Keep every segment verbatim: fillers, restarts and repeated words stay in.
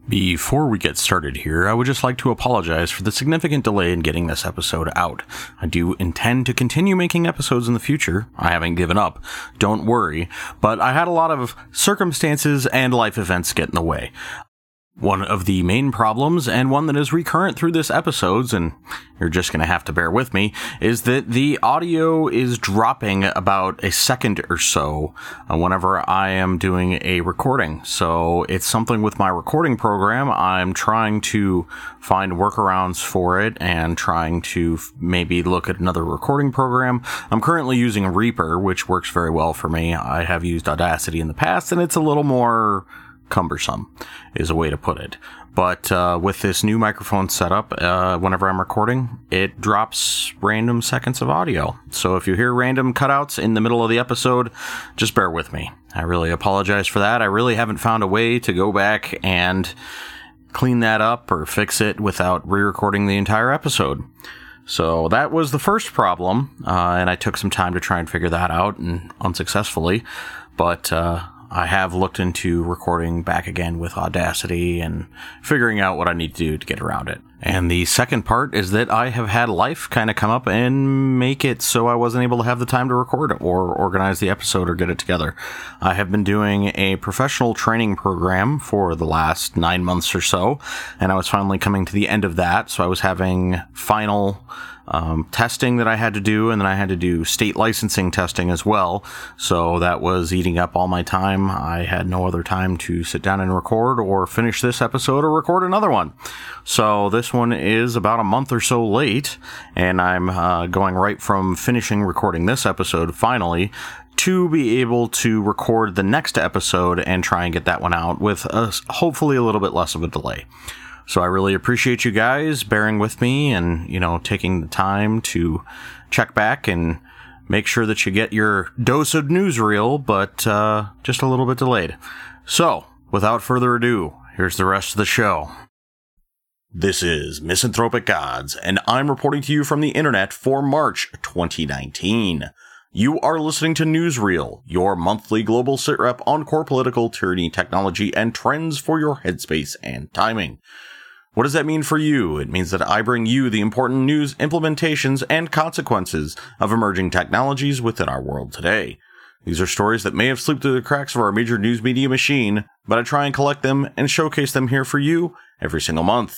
Before we get started here, I would just like to apologize for the significant delay in getting this episode out. I do intend to continue making episodes in the future. I haven't given up, don't worry, but I had a lot of circumstances and life events get in the way. One of the main problems, and one that is recurrent through this episodes, and you're just going to have to bear with me, is that the audio is dropping about a second or so uh, whenever I am doing a recording. So it's something with my recording program. I'm trying to find workarounds for it and trying to f- maybe look at another recording program. I'm currently using Reaper, which works very well for me. I have used Audacity in the past, and it's a little more cumbersome, is a way to put it. But uh, with this new microphone setup, uh, whenever I'm recording, it drops random seconds of audio. So if you hear random cutouts in the middle of the episode, just bear with me. I really apologize for that. I really haven't found a way to go back and clean that up or fix it without re-recording the entire episode. So that was the first problem, uh, and I took some time to try and figure that out, and unsuccessfully. But uh, I have looked into recording back again with Audacity and figuring out what I need to do to get around it. And the second part is that I have had life kind of come up and make it so I wasn't able to have the time to record or organize the episode or get it together. I have been doing a professional training program for the last nine months or so, and I was finally coming to the end of that, so I was having final Um, testing that I had to do, and then I had to do state licensing testing as well. So that was eating up all my time. I had no other time to sit down and record or finish this episode or record another one. So this one is about a month or so late, and I'm uh, going right from finishing recording this episode finally to be able to record the next episode and try and get that one out with a, hopefully a little bit less of a delay. So I really appreciate you guys bearing with me and, you know, taking the time to check back and make sure that you get your dose of newsreel, but uh, just a little bit delayed. So, without further ado, here's the rest of the show. This is Misanthropic Gods, and I'm reporting to you from the internet for March twenty nineteen. You are listening to Newsreel, your monthly global sitrep on core political tyranny, technology, and trends for your headspace and timing. What does that mean for you? It means that I bring you the important news, implementations, and consequences of emerging technologies within our world today. These are stories that may have slipped through the cracks of our major news media machine, but I try and collect them and showcase them here for you every single month.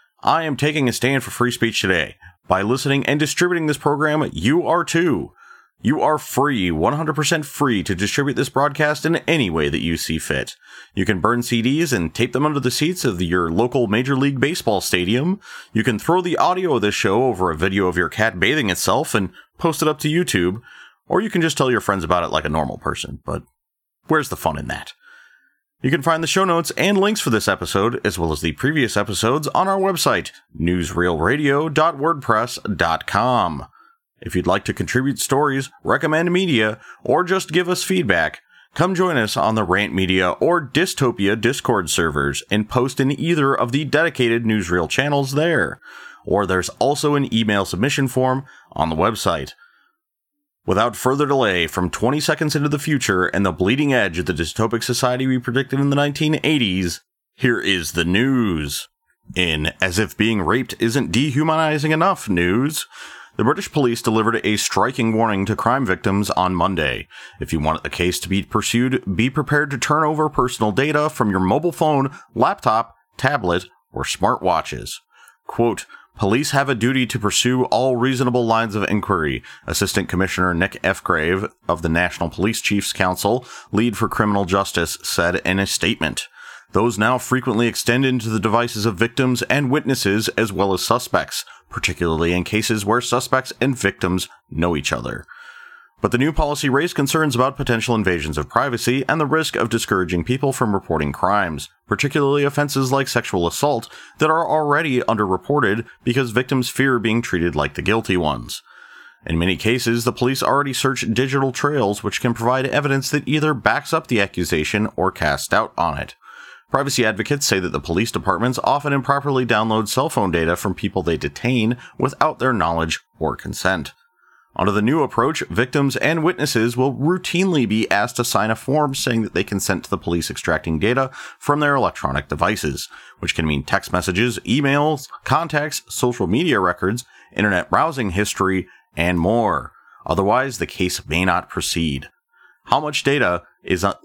I am taking a stand for free speech today. By listening and distributing this program, you are too. You are free, one hundred percent free to distribute this broadcast in any way that you see fit. You can burn C Ds and tape them under the seats of the, your local Major League Baseball stadium. You can throw the audio of this show over a video of your cat bathing itself and post it up to YouTube. Or you can just tell your friends about it like a normal person, but where's the fun in that? You can find the show notes and links for this episode, as well as the previous episodes, on our website, newsreel radio dot wordpress dot com. If you'd like to contribute stories, recommend media, or just give us feedback, come join us on the Rant Media or Dystopia Discord servers and post in either of the dedicated Newsreel channels there. Or there's also an email submission form on the website. Without further delay, from twenty seconds into the future and the bleeding edge of the dystopic society we predicted in the nineteen eighties, here is the news. In As If Being Raped Isn't Dehumanizing Enough news, the British police delivered a striking warning to crime victims on Monday. If you want the case to be pursued, be prepared to turn over personal data from your mobile phone, laptop, tablet, or smartwatches. Quote, police have a duty to pursue all reasonable lines of inquiry, Assistant Commissioner Nick Fgrave of the National Police Chiefs Council, lead for criminal justice, said in a statement. Those now frequently extend into the devices of victims and witnesses as well as suspects, particularly in cases where suspects and victims know each other. But the new policy raised concerns about potential invasions of privacy and the risk of discouraging people from reporting crimes, particularly offenses like sexual assault that are already underreported because victims fear being treated like the guilty ones. In many cases, the police already search digital trails which can provide evidence that either backs up the accusation or casts doubt on it. Privacy advocates say that the police departments often improperly download cell phone data from people they detain without their knowledge or consent. Under the new approach, victims and witnesses will routinely be asked to sign a form saying that they consent to the police extracting data from their electronic devices, which can mean text messages, emails, contacts, social media records, internet browsing history, and more. Otherwise, the case may not proceed. How much data is un-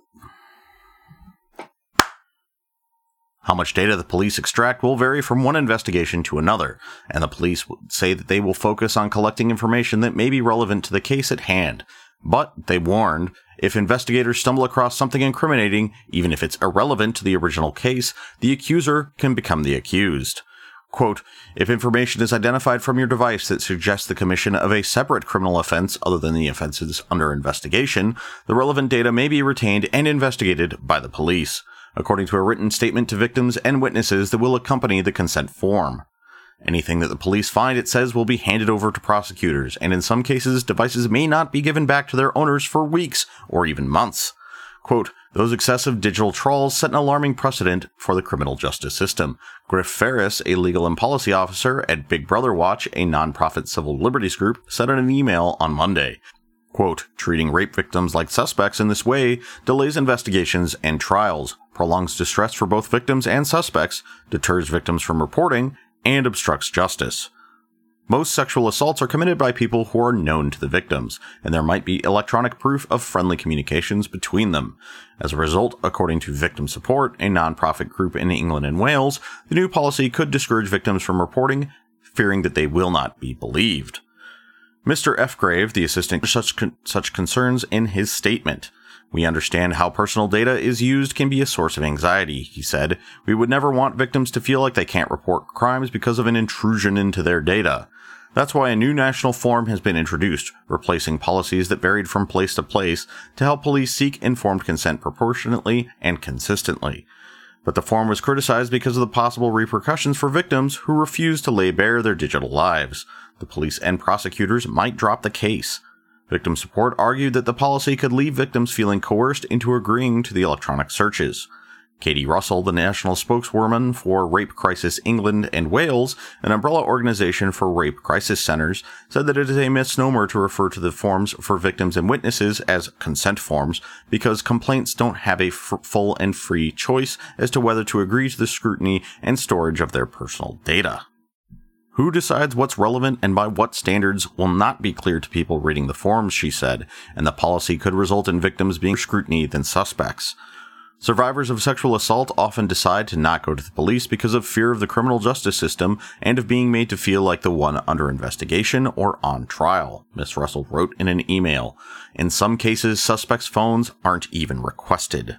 How much data the police extract will vary from one investigation to another, and the police say that they will focus on collecting information that may be relevant to the case at hand. But, they warned, if investigators stumble across something incriminating, even if it's irrelevant to the original case, the accuser can become the accused. Quote, if information is identified from your device that suggests the commission of a separate criminal offense other than the offenses under investigation, the relevant data may be retained and investigated by the police, according to a written statement to victims and witnesses that will accompany the consent form. Anything that the police find, it says, will be handed over to prosecutors, and in some cases, devices may not be given back to their owners for weeks or even months. Quote, those excessive digital trawls set an alarming precedent for the criminal justice system. Griff Ferris, a legal and policy officer at Big Brother Watch, a nonprofit civil liberties group, said in an email on Monday. Quote, treating rape victims like suspects in this way delays investigations and trials, prolongs distress for both victims and suspects, deters victims from reporting, and obstructs justice. Most sexual assaults are committed by people who are known to the victims, and there might be electronic proof of friendly communications between them. As a result, according to Victim Support, a nonprofit group in England and Wales, the new policy could discourage victims from reporting, fearing that they will not be believed. Mister F. Grave, the assistant, such con- such concerns in his statement. We understand how personal data is used can be a source of anxiety, he said. We would never want victims to feel like they can't report crimes because of an intrusion into their data. That's why a new national form has been introduced, replacing policies that varied from place to place to help police seek informed consent proportionately and consistently. But the form was criticized because of the possible repercussions for victims who refused to lay bare their digital lives. The police and prosecutors might drop the case. Victim Support argued that the policy could leave victims feeling coerced into agreeing to the electronic searches. Katie Russell, the national spokeswoman for Rape Crisis England and Wales, an umbrella organization for rape crisis centers, said that it is a misnomer to refer to the forms for victims and witnesses as consent forms because complaints don't have a f- full and free choice as to whether to agree to the scrutiny and storage of their personal data. Who decides what's relevant and by what standards will not be clear to people reading the forms, she said, and the policy could result in victims being scrutiny than suspects. Survivors of sexual assault often decide to not go to the police because of fear of the criminal justice system and of being made to feel like the one under investigation or on trial, Miz Russell wrote in an email. In some cases, suspects' phones aren't even requested.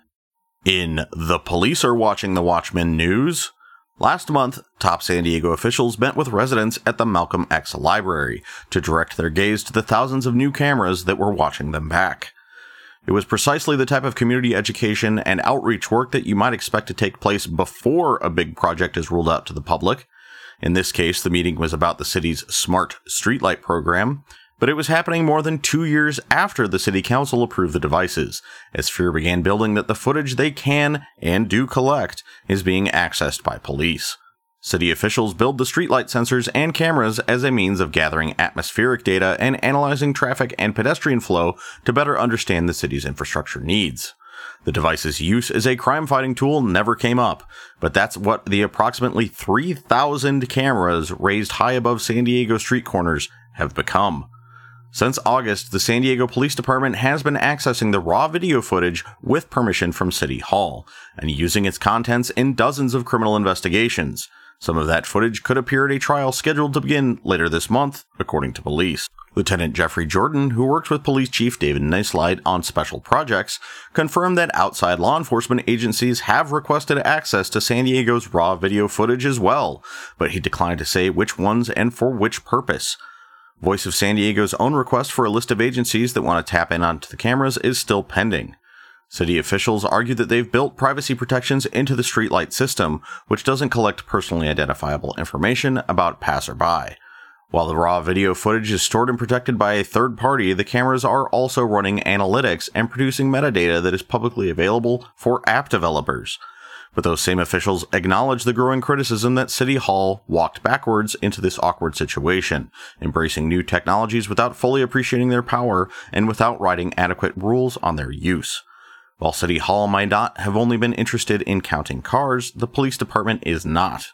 In The Police Are Watching the Watchmen news, last month, top San Diego officials met with residents at the Malcolm X Library to direct their gaze to the thousands of new cameras that were watching them back. It was precisely the type of community education and outreach work that you might expect to take place before a big project is rolled out to the public. In this case, the meeting was about the city's smart streetlight program, but it was happening more than two years after the city council approved the devices, as fear began building that the footage they can and do collect is being accessed by police. City officials build the streetlight sensors and cameras as a means of gathering atmospheric data and analyzing traffic and pedestrian flow to better understand the city's infrastructure needs. The device's use as a crime-fighting tool never came up, but that's what the approximately three thousand cameras raised high above San Diego street corners have become. Since August, the San Diego Police Department has been accessing the raw video footage with permission from City Hall, and using its contents in dozens of criminal investigations. Some of that footage could appear at a trial scheduled to begin later this month, according to police. Lieutenant Jeffrey Jordan, who worked with Police Chief David Nicelide on special projects, confirmed that outside law enforcement agencies have requested access to San Diego's raw video footage as well, but he declined to say which ones and for which purpose. Voice of San Diego's own request for a list of agencies that want to tap in onto the cameras is still pending. City officials argue that they've built privacy protections into the streetlight system, which doesn't collect personally identifiable information about passerby. While the raw video footage is stored and protected by a third party, the cameras are also running analytics and producing metadata that is publicly available for app developers. But those same officials acknowledged the growing criticism that City Hall walked backwards into this awkward situation, embracing new technologies without fully appreciating their power and without writing adequate rules on their use. While City Hall might not have only been interested in counting cars, the police department is not.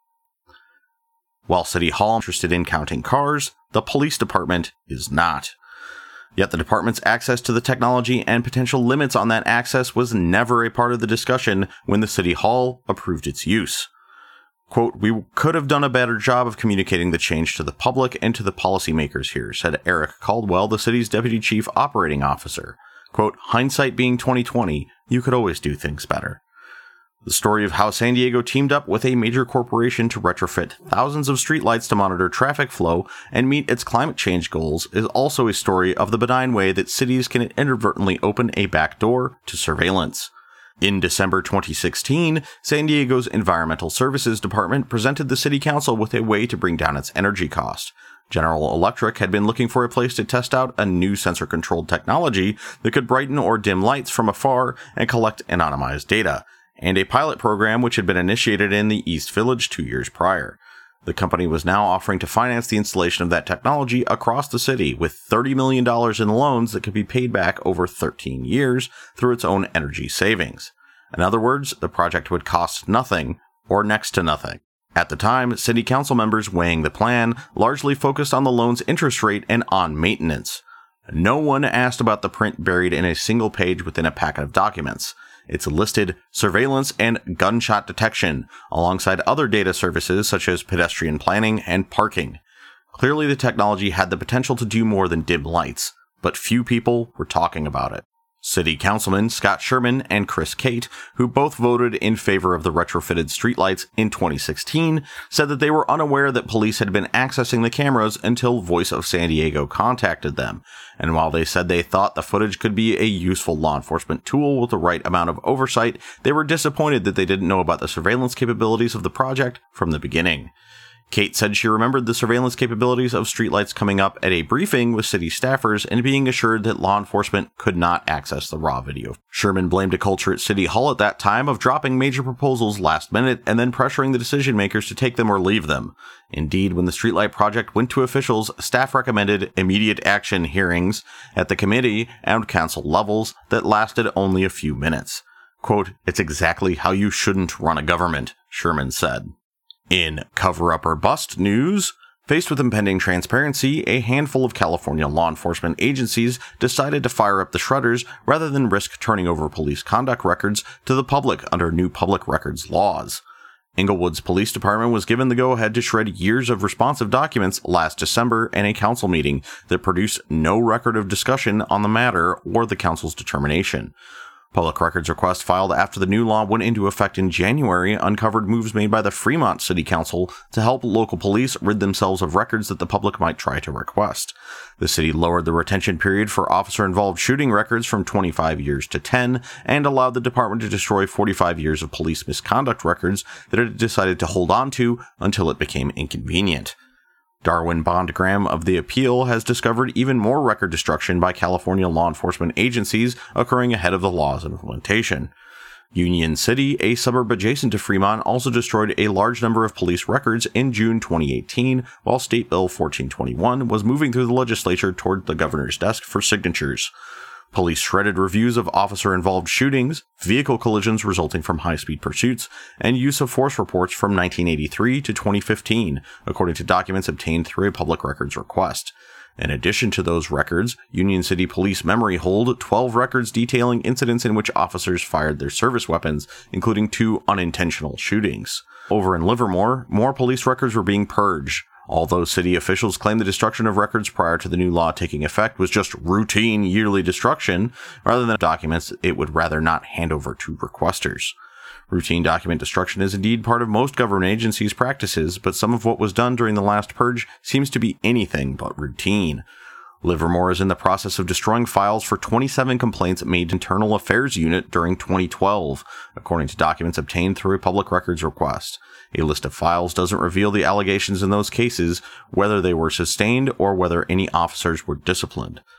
While City Hall is interested in counting cars, the police department is not. Yet the department's access to the technology and potential limits on that access was never a part of the discussion when the City Hall approved its use. Quote, "We could have done a better job of communicating the change to the public and to the policymakers here," said Eric Caldwell, the city's deputy chief operating officer. Quote, "Hindsight being twenty twenty, you could always do things better." The story of how San Diego teamed up with a major corporation to retrofit thousands of streetlights to monitor traffic flow and meet its climate change goals is also a story of the benign way that cities can inadvertently open a back door to surveillance. In December twenty sixteen, San Diego's Environmental Services Department presented the city council with a way to bring down its energy cost. General Electric had been looking for a place to test out a new sensor-controlled technology that could brighten or dim lights from afar and collect anonymized data, and a pilot program which had been initiated in the East Village two years prior. The company was now offering to finance the installation of that technology across the city with thirty million dollars in loans that could be paid back over thirteen years through its own energy savings. In other words, the project would cost nothing or next to nothing. At the time, city council members weighing the plan largely focused on the loan's interest rate and on maintenance. No one asked about the print buried in a single page within a packet of documents. It's listed surveillance and gunshot detection, alongside other data services such as pedestrian planning and parking. Clearly, the technology had the potential to do more than dim lights, but few people were talking about it. City Councilman Scott Sherman and Chris Cate, who both voted in favor of the retrofitted streetlights in twenty sixteen, said that they were unaware that police had been accessing the cameras until Voice of San Diego contacted them. And while they said they thought the footage could be a useful law enforcement tool with the right amount of oversight, they were disappointed that they didn't know about the surveillance capabilities of the project from the beginning. Cate said she remembered the surveillance capabilities of streetlights coming up at a briefing with city staffers and being assured that law enforcement could not access the raw video. Sherman blamed a culture at City Hall at that time of dropping major proposals last minute and then pressuring the decision makers to take them or leave them. Indeed, when the streetlight project went to officials, staff recommended immediate action hearings at the committee and council levels that lasted only a few minutes. Quote, "It's exactly how you shouldn't run a government," Sherman said. In cover-up or bust news, faced with impending transparency, a handful of California law enforcement agencies decided to fire up the shredders rather than risk turning over police conduct records to the public under new public records laws. Inglewood's police department was given the go-ahead to shred years of responsive documents last December in a council meeting that produced no record of discussion on the matter or the council's determination. Public records requests filed after the new law went into effect in January uncovered moves made by the Fremont City Council to help local police rid themselves of records that the public might try to request. The city lowered the retention period for officer-involved shooting records from twenty-five years to ten and allowed the department to destroy forty-five years of police misconduct records that it had decided to hold on to until it became inconvenient. Darwin Bond-Graham of the appeal has discovered even more record destruction by California law enforcement agencies occurring ahead of the law's implementation. Union City, a suburb adjacent to Fremont, also destroyed a large number of police records in June twenty eighteen, while State Bill fourteen twenty-one was moving through the legislature toward the governor's desk for signatures. Police shredded reviews of officer-involved shootings, vehicle collisions resulting from high-speed pursuits, and use of force reports from nineteen eighty-three to twenty fifteen, according to documents obtained through a public records request. In addition to those records, Union City Police Memory hold twelve records detailing incidents in which officers fired their service weapons, including two unintentional shootings. Over in Livermore, more police records were being purged. Although city officials claim the destruction of records prior to the new law taking effect was just routine yearly destruction, rather than documents it would rather not hand over to requesters. Routine document destruction is indeed part of most government agencies' practices, but some of what was done during the last purge seems to be anything but routine. Livermore is in the process of destroying files for twenty-seven complaints made to Internal Affairs Unit during twenty twelve, according to documents obtained through a public records request. A list of files doesn't reveal the allegations in those cases, whether they were sustained or whether any officers were disciplined.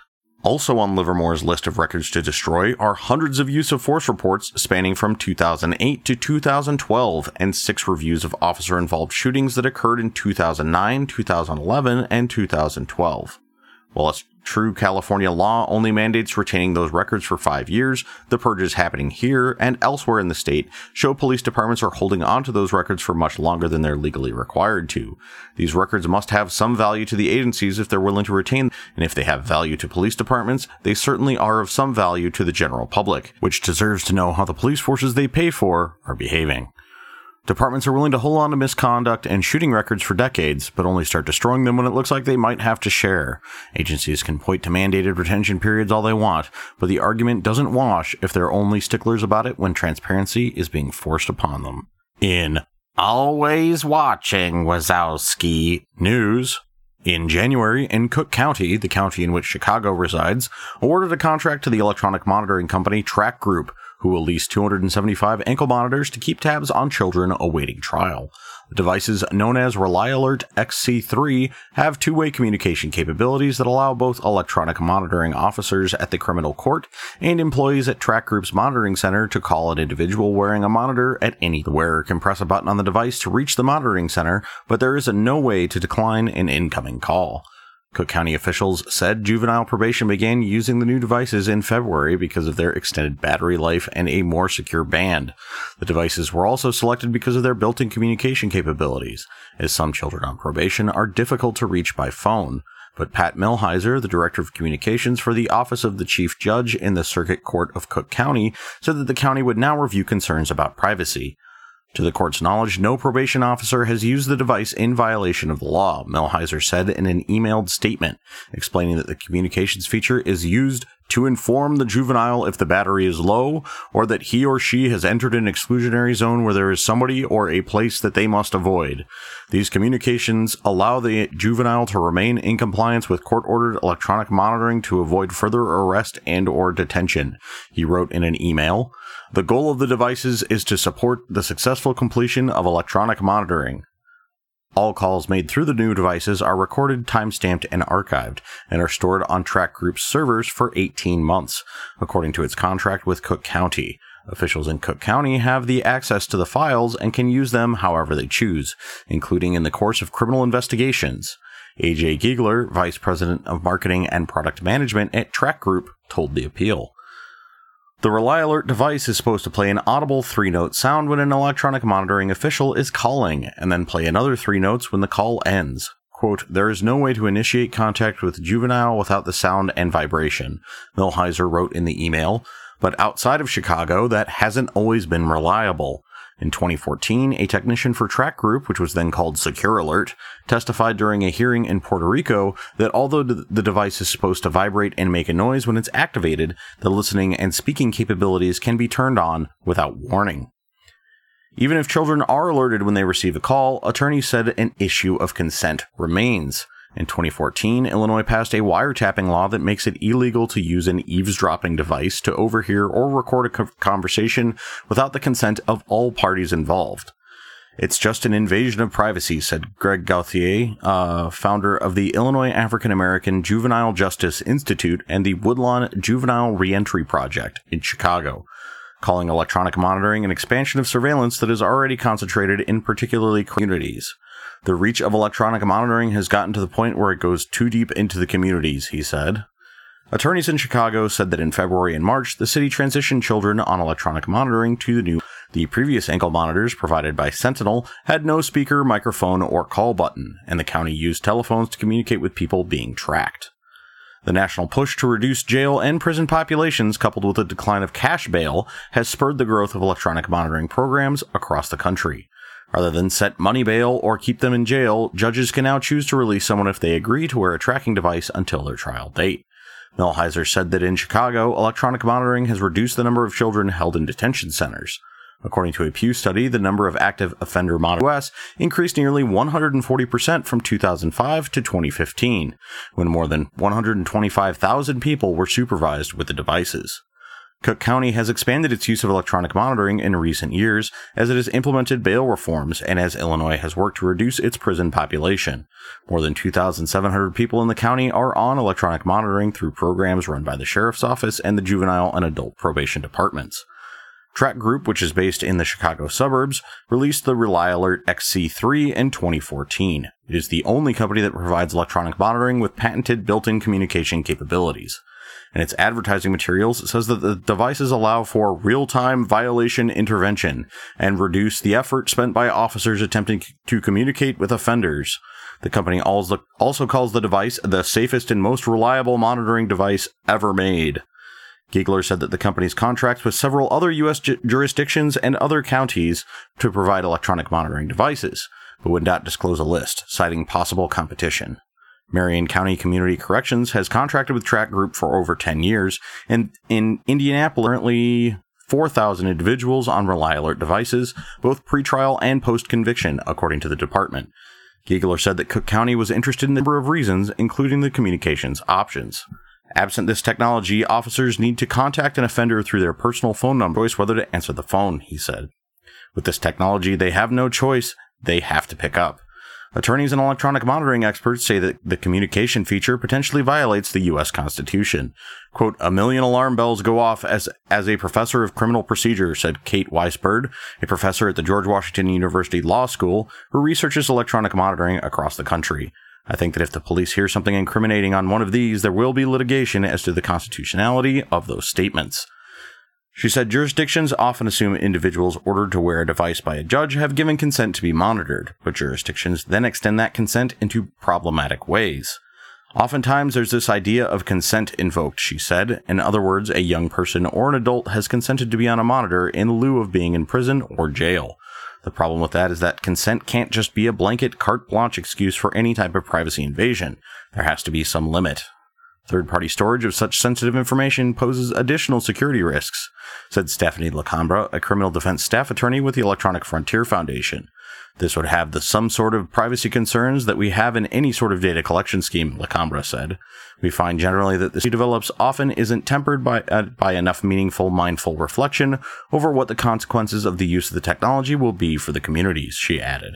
Also on Livermore's list of records to destroy are hundreds of use of force reports spanning from two thousand eight to two thousand twelve and six reviews of officer-involved shootings that occurred in two thousand nine, two thousand eleven, and two thousand twelve. While a true California law only mandates retaining those records for five years, the purges happening here and elsewhere in the state show police departments are holding on to those records for much longer than they're legally required to. These records must have some value to the agencies if they're willing to retain them, and if they have value to police departments, they certainly are of some value to the general public, which deserves to know how the police forces they pay for are behaving. Departments are willing to hold on to misconduct and shooting records for decades, but only start destroying them when it looks like they might have to share. Agencies can point to mandated retention periods all they want, but the argument doesn't wash if they're only sticklers about it when transparency is being forced upon them. In Always Watching Wazowski news, in January, in Cook County, the county in which Chicago resides, awarded a contract to the electronic monitoring company Track Group, who will lease two hundred seventy-five ankle monitors to keep tabs on children awaiting trial. The devices, known as ReliAlert X C three, have two-way communication capabilities that allow both electronic monitoring officers at the criminal court and employees at Track Group's monitoring center to call an individual wearing a monitor at any. The wearer can press a button on the device to reach the monitoring center, but there is a no way to decline an incoming call. Cook County officials said juvenile probation began using the new devices in February because of their extended battery life and a more secure band. The devices were also selected because of their built-in communication capabilities, as some children on probation are difficult to reach by phone. But Pat Milhiser, the Director of Communications for the Office of the Chief Judge in the Circuit Court of Cook County, said that the county would now review concerns about privacy. To the court's knowledge, no probation officer has used the device in violation of the law, Milhiser said in an emailed statement, explaining that the communications feature is used to inform the juvenile if the battery is low, or that he or she has entered an exclusionary zone where there is somebody or a place that they must avoid. These communications allow the juvenile to remain in compliance with court-ordered electronic monitoring to avoid further arrest and or detention, he wrote in an email. The goal of the devices is to support the successful completion of electronic monitoring. All calls made through the new devices are recorded, timestamped, and archived, and are stored on Track Group's servers for eighteen months, according to its contract with Cook County. Officials in Cook County have the access to the files and can use them however they choose, including in the course of criminal investigations. A J Giegler, Vice President of Marketing and Product Management at Track Group, told the Appeal. The ReliAlert device is supposed to play an audible three-note sound when an electronic monitoring official is calling, and then play another three notes when the call ends. Quote, there is no way to initiate contact with the juvenile without the sound and vibration, Milhiser wrote in the email, but outside of Chicago, that hasn't always been reliable. In twenty fourteen, a technician for Track Group, which was then called SecureAlert, testified during a hearing in Puerto Rico that although the device is supposed to vibrate and make a noise when it's activated, the listening and speaking capabilities can be turned on without warning. Even if children are alerted when they receive a call, attorneys said an issue of consent remains. In twenty fourteen, Illinois passed a wiretapping law that makes it illegal to use an eavesdropping device to overhear or record a conversation without the consent of all parties involved. It's just an invasion of privacy, said Greg Gauthier, uh, founder of the Illinois African American Juvenile Justice Institute and the Woodlawn Juvenile Reentry Project in Chicago, calling electronic monitoring an expansion of surveillance that is already concentrated in particularly communities. The reach of electronic monitoring has gotten to the point where it goes too deep into the communities, he said. Attorneys in Chicago said that in February and March, the city transitioned children on electronic monitoring to the new. The previous ankle monitors provided by Sentinel had no speaker, microphone, or call button, and the county used telephones to communicate with people being tracked. The national push to reduce jail and prison populations, coupled with a decline of cash bail, has spurred the growth of electronic monitoring programs across the country. Rather than set money bail or keep them in jail, judges can now choose to release someone if they agree to wear a tracking device until their trial date. Milhiser said that in Chicago, electronic monitoring has reduced the number of children held in detention centers. According to a Pew study, the number of active offender monitors in the U S increased nearly one hundred forty percent from two thousand five to twenty fifteen, when more than one hundred twenty-five thousand people were supervised with the devices. Cook County has expanded its use of electronic monitoring in recent years as it has implemented bail reforms and as Illinois has worked to reduce its prison population. More than two thousand seven hundred people in the county are on electronic monitoring through programs run by the Sheriff's Office and the Juvenile and Adult Probation Departments. Track Group, which is based in the Chicago suburbs, released the ReliAlert X C three in twenty fourteen. It is the only company that provides electronic monitoring with patented built-in communication capabilities. In its advertising materials, it says that the devices allow for real-time violation intervention and reduce the effort spent by officers attempting to communicate with offenders. The company also calls the device the safest and most reliable monitoring device ever made. Giegler said that the company's contracts with several other U S ju- jurisdictions and other counties to provide electronic monitoring devices, but would not disclose a list, citing possible competition. Marion County Community Corrections has contracted with Track Group for over ten years, and in Indianapolis, currently four thousand individuals on ReliAlert devices, both pretrial and post-conviction, according to the department. Giegler said that Cook County was interested in a number of reasons, including the communications options. Absent this technology, officers need to contact an offender through their personal phone number, choice whether to answer the phone, he said. With this technology, they have no choice, they have to pick up. Attorneys and electronic monitoring experts say that the communication feature potentially violates the U S Constitution. Quote, a million alarm bells go off as as a professor of criminal procedure, said Kate Weisberg, a professor at the George Washington University Law School, who researches electronic monitoring across the country. I think that if the police hear something incriminating on one of these, there will be litigation as to the constitutionality of those statements. She said jurisdictions often assume individuals ordered to wear a device by a judge have given consent to be monitored, but jurisdictions then extend that consent into problematic ways. Oftentimes there's this idea of consent invoked, she said. In other words, a young person or an adult has consented to be on a monitor in lieu of being in prison or jail. The problem with that is that consent can't just be a blanket carte blanche excuse for any type of privacy invasion. There has to be some limit. Third-party storage of such sensitive information poses additional security risks, said Stephanie LaCambra, a criminal defense staff attorney with the Electronic Frontier Foundation. This would have the some sort of privacy concerns that we have in any sort of data collection scheme, LaCambra said. We find generally that this develops often isn't tempered by, uh, by enough meaningful, mindful reflection over what the consequences of the use of the technology will be for the communities, she added.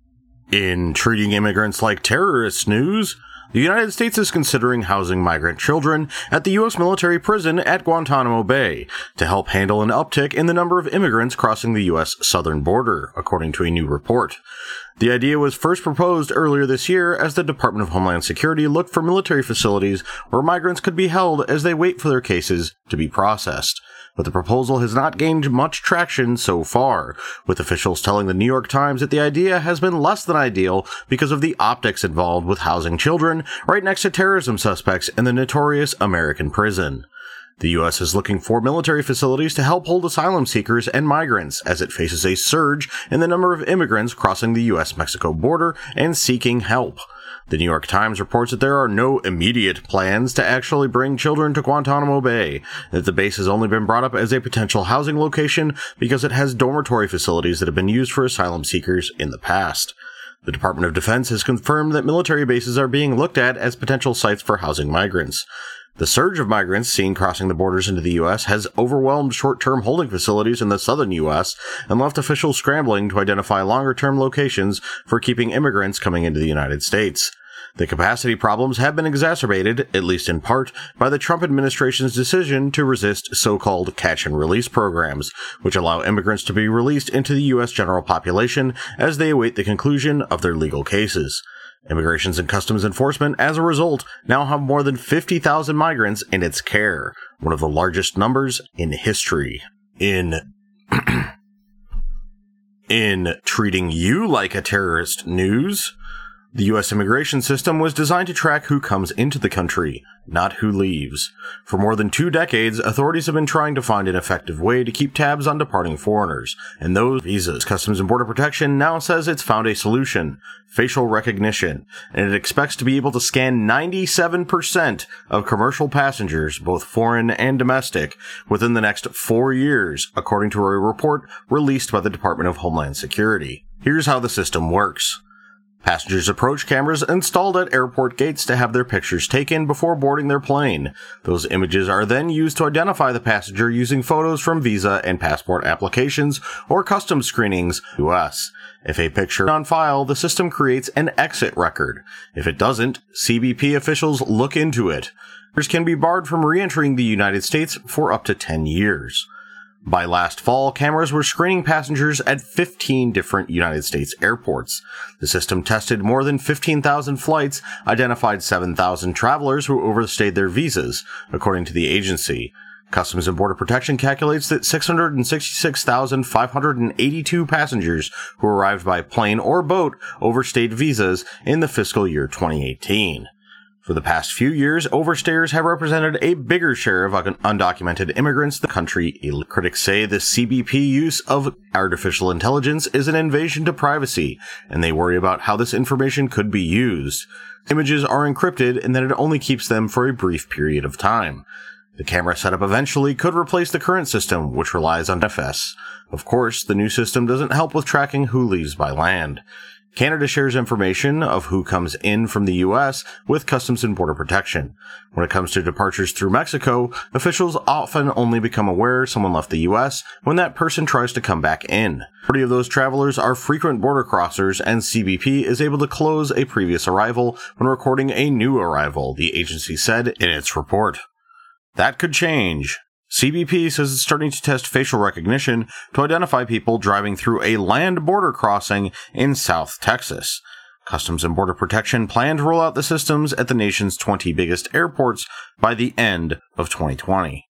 In treating immigrants like terrorists news, the United States is considering housing migrant children at the U S military prison at Guantanamo Bay to help handle an uptick in the number of immigrants crossing the U S southern border, according to a new report. The idea was first proposed earlier this year as the Department of Homeland Security looked for military facilities where migrants could be held as they wait for their cases to be processed. But the proposal has not gained much traction so far, with officials telling the New York Times that the idea has been less than ideal because of the optics involved with housing children right next to terrorism suspects in the notorious American prison. The U S is looking for military facilities to help hold asylum seekers and migrants as it faces a surge in the number of immigrants crossing the U S Mexico border and seeking help. The New York Times reports that there are no immediate plans to actually bring children to Guantanamo Bay, that the base has only been brought up as a potential housing location because it has dormitory facilities that have been used for asylum seekers in the past. The Department of Defense has confirmed that military bases are being looked at as potential sites for housing migrants. The surge of migrants seen crossing the borders into the U S has overwhelmed short-term holding facilities in the southern U S and left officials scrambling to identify longer-term locations for keeping immigrants coming into the United States. The capacity problems have been exacerbated, at least in part, by the Trump administration's decision to resist so-called catch-and-release programs, which allow immigrants to be released into the U S general population as they await the conclusion of their legal cases. Immigration and Customs Enforcement, as a result, now have more than fifty thousand migrants in its care, one of the largest numbers in history. In in treating you like a terrorist news, the U S immigration system was designed to track who comes into the country, not who leaves. For more than two decades, authorities have been trying to find an effective way to keep tabs on departing foreigners, and those visas. Customs and Border Protection now says it's found a solution: facial recognition, and it expects to be able to scan ninety-seven percent of commercial passengers, both foreign and domestic, within the next four years, according to a report released by the Department of Homeland Security. Here's how the system works. Passengers approach cameras installed at airport gates to have their pictures taken before boarding their plane. Those images are then used to identify the passenger using photos from visa and passport applications or customs screenings in the U S. If a picture is on file, the system creates an exit record. If it doesn't, C B P officials look into it. Passengers can be barred from re-entering the United States for up to ten years. By last fall, cameras were screening passengers at fifteen different United States airports. The system tested more than fifteen thousand flights, identified seven thousand travelers who overstayed their visas, according to the agency. Customs and Border Protection calculates that six hundred sixty-six thousand five hundred eighty-two passengers who arrived by plane or boat overstayed visas in the fiscal year twenty eighteen. For the past few years, overstayers have represented a bigger share of undocumented immigrants in the country. Critics say the C B P use of artificial intelligence is an invasion to privacy, and they worry about how this information could be used. Images are encrypted and that it only keeps them for a brief period of time. The camera setup eventually could replace the current system, which relies on F S. Of course, the new system doesn't help with tracking who leaves by land. Canada shares information of who comes in from the U S with Customs and Border Protection. When it comes to departures through Mexico, officials often only become aware someone left the U S when that person tries to come back in. Forty of those travelers are frequent border crossers, and C B P is able to close a previous arrival when recording a new arrival, the agency said in its report. That could change. C B P says it's starting to test facial recognition to identify people driving through a land border crossing in South Texas. Customs and Border Protection plan to roll out the systems at the nation's twenty biggest airports by the end of twenty twenty.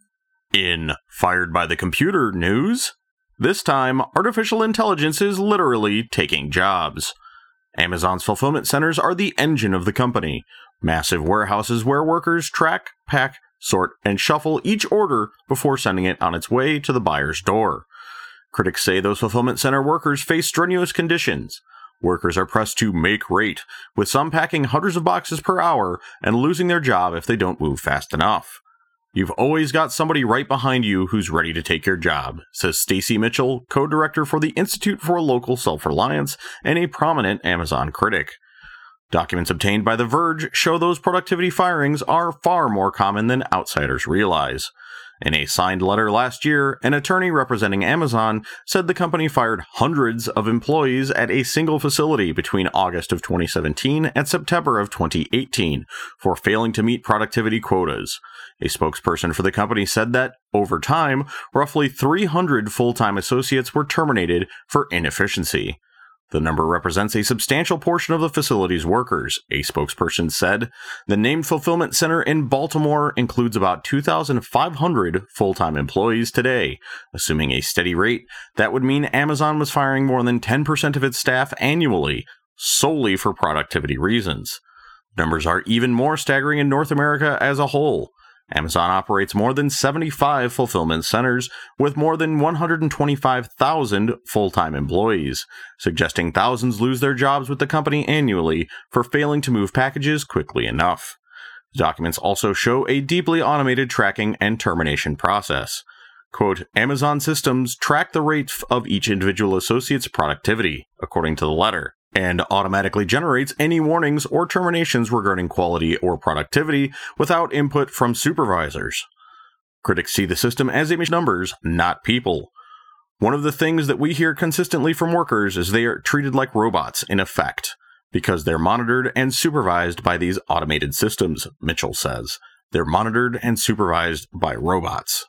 In Fired by the Computer news, this time artificial intelligence is literally taking jobs. Amazon's fulfillment centers are the engine of the company. Massive warehouses where workers track, pack, sort, and shuffle each order before sending it on its way to the buyer's door. Critics say those fulfillment center workers face strenuous conditions. Workers are pressed to make rate, with some packing hundreds of boxes per hour and losing their job if they don't move fast enough. You've always got somebody right behind you who's ready to take your job, says Stacy Mitchell, co-director for the Institute for Local Self-Reliance and a prominent Amazon critic. Documents obtained by The Verge show those productivity firings are far more common than outsiders realize. In a signed letter last year, an attorney representing Amazon said the company fired hundreds of employees at a single facility between August of twenty seventeen and September of twenty eighteen for failing to meet productivity quotas. A spokesperson for the company said that, over time, roughly three hundred full-time associates were terminated for inefficiency. The number represents a substantial portion of the facility's workers, a spokesperson said. The named fulfillment center in Baltimore includes about two thousand five hundred full-time employees today. Assuming a steady rate, that would mean Amazon was firing more than ten percent of its staff annually, solely for productivity reasons. Numbers are even more staggering in North America as a whole. Amazon operates more than seventy-five fulfillment centers with more than one hundred twenty-five thousand full-time employees, suggesting thousands lose their jobs with the company annually for failing to move packages quickly enough. The documents also show a deeply automated tracking and termination process. Quote, Amazon systems track the rate of each individual associate's productivity, according to the letter, and automatically generates any warnings or terminations regarding quality or productivity without input from supervisors. Critics see the system as a machine of numbers, not people. One of the things that we hear consistently from workers is they are treated like robots, in effect, because they're monitored and supervised by these automated systems, Mitchell says. They're monitored and supervised by robots.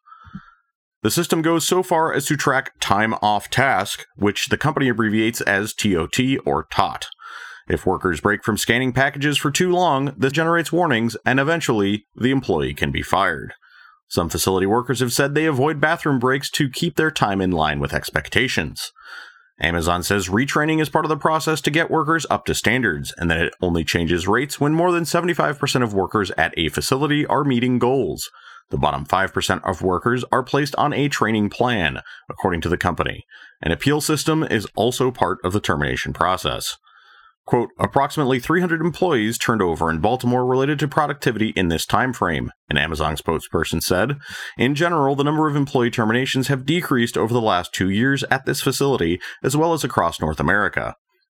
The system goes so far as to track time off task, which the company abbreviates as T O T or T O T. If workers break from scanning packages for too long, this generates warnings, and eventually, the employee can be fired. Some facility workers have said they avoid bathroom breaks to keep their time in line with expectations. Amazon says retraining is part of the process to get workers up to standards, and that it only changes rates when more than seventy-five percent of workers at a facility are meeting goals. The bottom five percent of workers are placed on a training plan, according to the company. An appeal system is also part of the termination process. Quote, approximately three hundred employees turned over in Baltimore related to productivity in this time frame, an Amazon spokesperson said. In general, the number of employee terminations have decreased over the last two years at this facility, as well as across North America.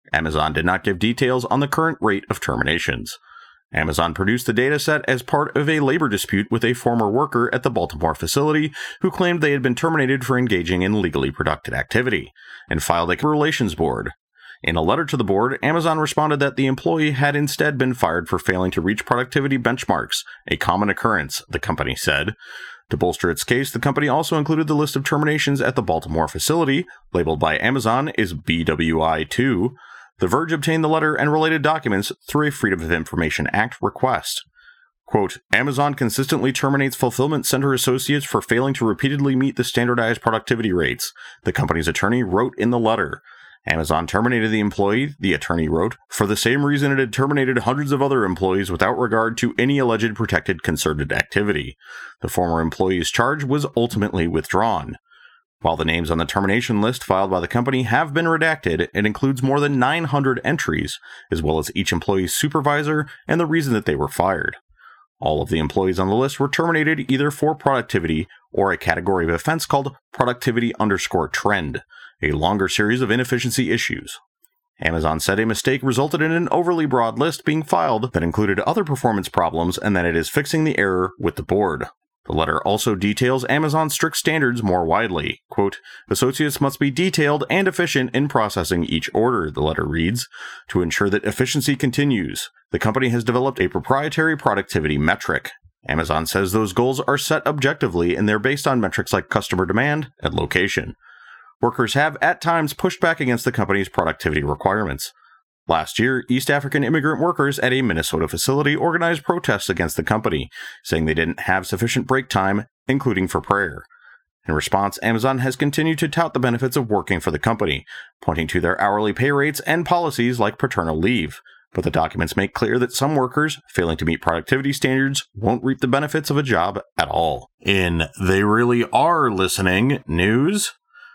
Amazon did not give details on the current rate of terminations. Amazon produced the dataset as part of a labor dispute with a former worker at the Baltimore facility who claimed they had been terminated for engaging in legally protected activity, and filed a relations board. In a letter to the board, Amazon responded that the employee had instead been fired for failing to reach productivity benchmarks, a common occurrence, the company said. To bolster its case, the company also included the list of terminations at the Baltimore facility, labeled by Amazon as B W I two. The Verge obtained the letter and related documents through a Freedom of Information Act request. Quote, Amazon consistently terminates fulfillment center associates for failing to repeatedly meet the standardized productivity rates, the company's attorney wrote in the letter. Amazon terminated the employee, the attorney wrote, for the same reason it had terminated hundreds of other employees without regard to any alleged protected concerted activity. The former employee's charge was ultimately withdrawn. While the names on the termination list filed by the company have been redacted, it includes more than nine hundred entries, as well as each employee's supervisor and the reason that they were fired. All of the employees on the list were terminated either for productivity or a category of offense called productivity underscore trend, a longer series of inefficiency issues. Amazon said a mistake resulted in an overly broad list being filed that included other performance problems and that it is fixing the error with the board. The letter also details Amazon's strict standards more widely. Quote, associates must be detailed and efficient in processing each order, the letter reads. To ensure that efficiency continues, the company has developed a proprietary productivity metric. Amazon says those goals are set objectively and they're based on metrics like customer demand and location. Workers have at times pushed back against the company's productivity requirements. Last year, East African immigrant workers at a Minnesota facility organized protests against the company, saying they didn't have sufficient break time, including for prayer. In response, Amazon has continued to tout the benefits of working for the company, pointing to their hourly pay rates and policies like paternal leave. But the documents make clear that some workers, failing to meet productivity standards, won't reap the benefits of a job at all. In They Really Are Listening news,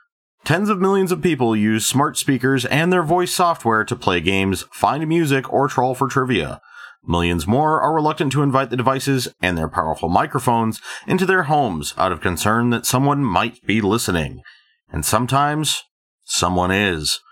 tens of millions of people use smart speakers and their voice software to play games, find music, or troll for trivia. Millions more are reluctant to invite the devices and their powerful microphones into their homes out of concern that someone might be listening. And sometimes, someone is.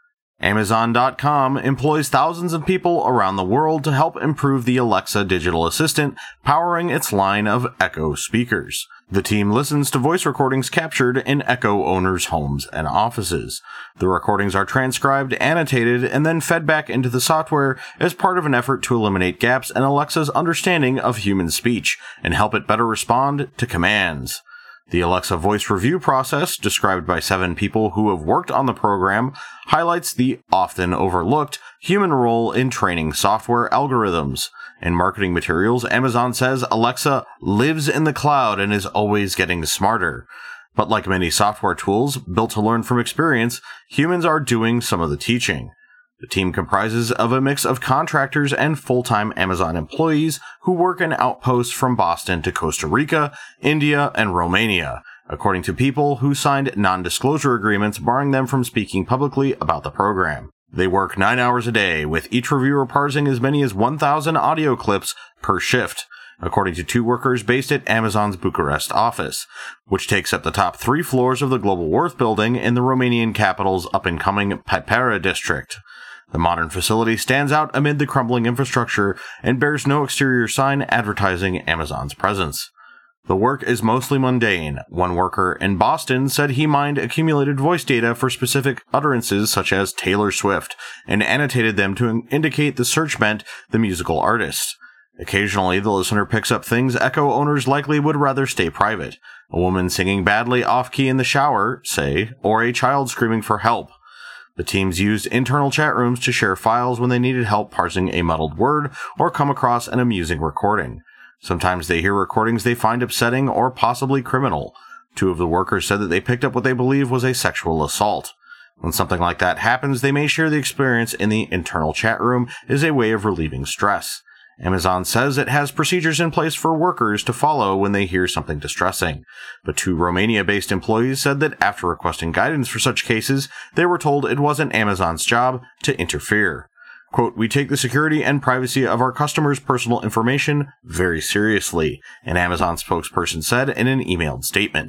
Amazon dot com employs thousands of people around the world to help improve the Alexa digital assistant, powering its line of Echo speakers. The team listens to voice recordings captured in Echo owners' homes and offices. The recordings are transcribed, annotated, and then fed back into the software as part of an effort to eliminate gaps in Alexa's understanding of human speech and help it better respond to commands. The Alexa voice review process, described by seven people who have worked on the program, highlights the often overlooked human role in training software algorithms. In marketing materials, Amazon says Alexa lives in the cloud and is always getting smarter. But like many software tools built to learn from experience, humans are doing some of the teaching. The team comprises of a mix of contractors and full-time Amazon employees who work in outposts from Boston to Costa Rica, India, and Romania, according to people who signed non-disclosure agreements barring them from speaking publicly about the program. They work nine hours a day, with each reviewer parsing as many as one thousand audio clips per shift, according to two workers based at Amazon's Bucharest office, which takes up the top three floors of the Global Worth building in the Romanian capital's up-and-coming Pipera district. The modern facility stands out amid the crumbling infrastructure and bears no exterior sign advertising Amazon's presence. The work is mostly mundane. One worker in Boston said he mined accumulated voice data for specific utterances such as Taylor Swift and annotated them to indicate the search meant the musical artist. Occasionally, the listener picks up things Echo owners likely would rather stay private. A woman singing badly off-key in the shower, say, or a child screaming for help. The teams used internal chat rooms to share files when they needed help parsing a muddled word or come across an amusing recording. Sometimes they hear recordings they find upsetting or possibly criminal. Two of the workers said that they picked up what they believe was a sexual assault. When something like that happens, they may share the experience in the internal chat room as a way of relieving stress. Amazon says it has procedures in place for workers to follow when they hear something distressing. But two Romania-based employees said that after requesting guidance for such cases, they were told it wasn't Amazon's job to interfere. Quote, we take the security and privacy of our customers' personal information very seriously, an Amazon spokesperson said in an emailed statement.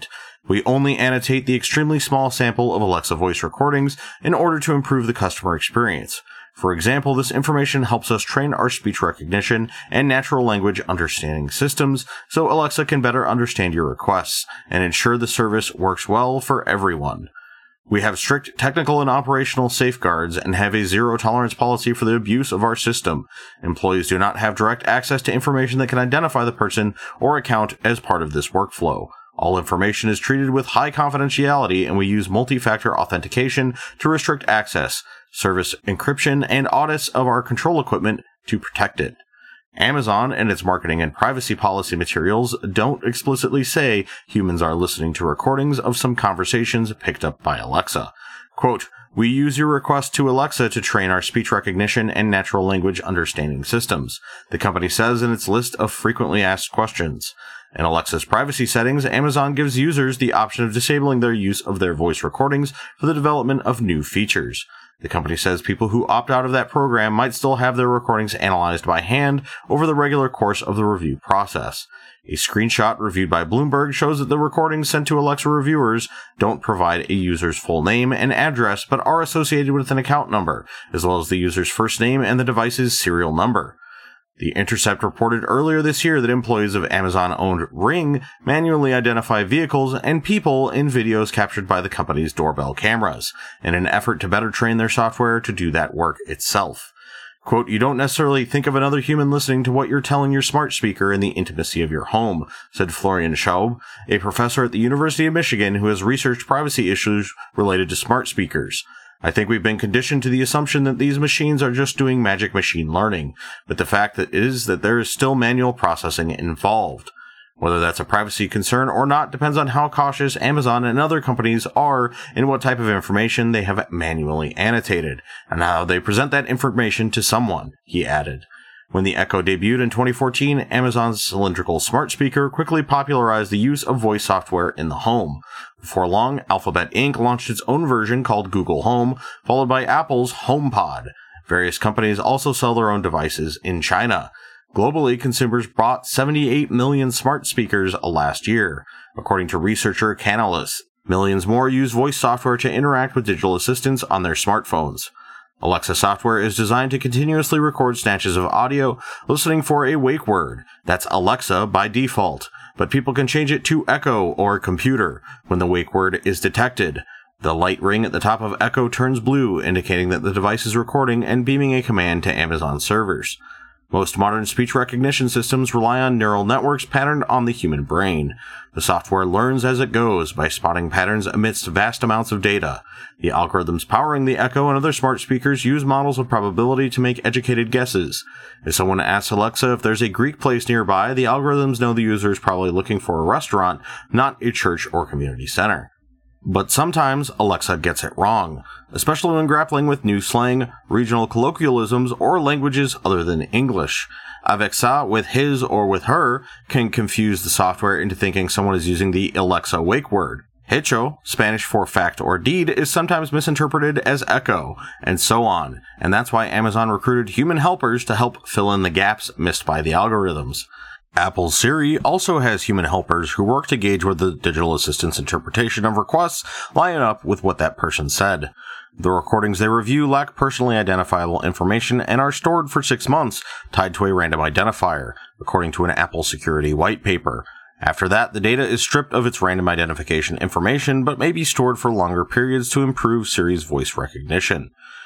We only annotate the extremely small sample of Alexa voice recordings in order to improve the customer experience. For example, this information helps us train our speech recognition and natural language understanding systems so Alexa can better understand your requests and ensure the service works well for everyone. We have strict technical and operational safeguards and have a zero-tolerance policy for the abuse of our system. Employees do not have direct access to information that can identify the person or account as part of this workflow. All information is treated with high confidentiality, and we use multi-factor authentication to restrict access, service encryption, and audits of our control equipment to protect it. Amazon and its marketing and privacy policy materials don't explicitly say humans are listening to recordings of some conversations picked up by Alexa. Quote, "We use your request to Alexa to train our speech recognition and natural language understanding systems," the company says in its list of frequently asked questions. In Alexa's privacy settings, Amazon gives users the option of disabling their use of their voice recordings for the development of new features. The company says people who opt out of that program might still have their recordings analyzed by hand over the regular course of the review process. A screenshot reviewed by Bloomberg shows that the recordings sent to Alexa reviewers don't provide a user's full name and address, but are associated with an account number, as well as the user's first name and the device's serial number. The Intercept reported earlier this year that employees of Amazon-owned Ring manually identify vehicles and people in videos captured by the company's doorbell cameras, in an effort to better train their software to do that work itself. Quote, "You don't necessarily think of another human listening to what you're telling your smart speaker in the intimacy of your home," said Florian Schaub, a professor at the University of Michigan who has researched privacy issues related to smart speakers. "I think we've been conditioned to the assumption that these machines are just doing magic machine learning, but the fact that is that there is still manual processing involved. Whether that's a privacy concern or not depends on how cautious Amazon and other companies are in what type of information they have manually annotated, and how they present that information to someone," he added. When the Echo debuted in twenty fourteen, Amazon's cylindrical smart speaker quickly popularized the use of voice software in the home. Before long, Alphabet Incorporated launched its own version called Google Home, followed by Apple's HomePod. Various companies also sell their own devices in China. Globally, consumers bought seventy-eight million smart speakers last year, according to researcher Canalys. Millions more use voice software to interact with digital assistants on their smartphones. Alexa software is designed to continuously record snatches of audio, listening for a wake word. That's Alexa by default, but people can change it to Echo or computer when the wake word is detected. The light ring at the top of Echo turns blue, indicating that the device is recording and beaming a command to Amazon servers. Most modern speech recognition systems rely on neural networks patterned on the human brain. The software learns as it goes by spotting patterns amidst vast amounts of data. The algorithms powering the Echo and other smart speakers use models of probability to make educated guesses. If someone asks Alexa if there's a Greek place nearby, the algorithms know the user is probably looking for a restaurant, not a church or community center. But sometimes Alexa gets it wrong, especially when grappling with new slang, regional colloquialisms, or languages other than English. Avec ça, with his or with her, can confuse the software into thinking someone is using the Alexa wake word. Hecho, Spanish for fact or deed, is sometimes misinterpreted as echo, and so on, and that's why Amazon recruited human helpers to help fill in the gaps missed by the algorithms. Apple's Siri also has human helpers who work to gauge whether the digital assistant's interpretation of requests line up with what that person said. The recordings they review lack personally identifiable information and are stored for six months, tied to a random identifier, according to an Apple security white paper. After that, the data is stripped of its random identification information, but may be stored for longer periods to improve Siri's voice recognition.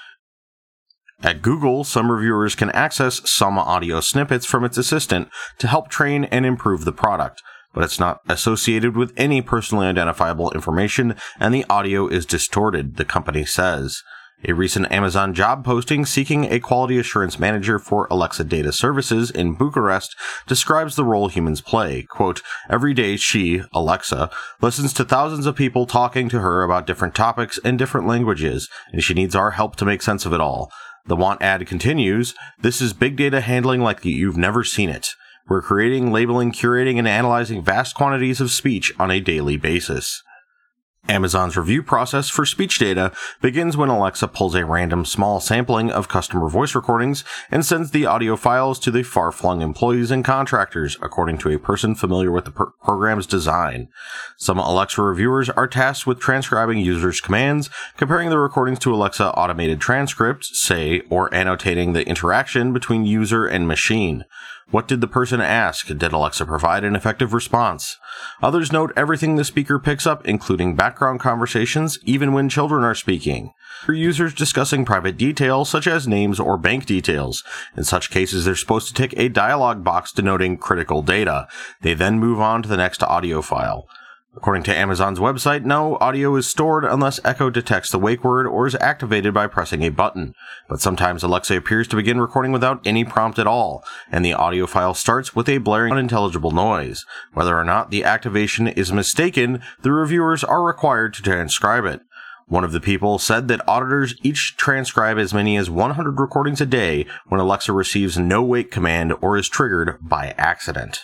At Google, some reviewers can access some audio snippets from its assistant to help train and improve the product, but it's not associated with any personally identifiable information, and the audio is distorted, the company says. A recent Amazon job posting seeking a quality assurance manager for Alexa Data Services in Bucharest describes the role humans play. Quote, "Every day she, Alexa, listens to thousands of people talking to her about different topics and different languages, and she needs our help to make sense of it all." The want ad continues, "This is big data handling like you've never seen it. We're creating, labeling, curating, and analyzing vast quantities of speech on a daily basis." Amazon's review process for speech data begins when Alexa pulls a random small sampling of customer voice recordings and sends the audio files to the far-flung employees and contractors, according to a person familiar with the per- program's design. Some Alexa reviewers are tasked with transcribing users' commands, comparing the recordings to Alexa automated transcripts, say, or annotating the interaction between user and machine. What did the person ask? Did Alexa provide an effective response? Others note everything the speaker picks up, including background conversations, even when children are speaking. For users discussing private details, such as names or bank details. In such cases, they're supposed to tick a dialog box denoting critical data. They then move on to the next audio file. According to Amazon's website, no audio is stored unless Echo detects the wake word or is activated by pressing a button. But sometimes Alexa appears to begin recording without any prompt at all, and the audio file starts with a blaring, unintelligible noise. Whether or not the activation is mistaken, the reviewers are required to transcribe it. One of the people said that auditors each transcribe as many as one hundred recordings a day when Alexa receives no wake command or is triggered by accident.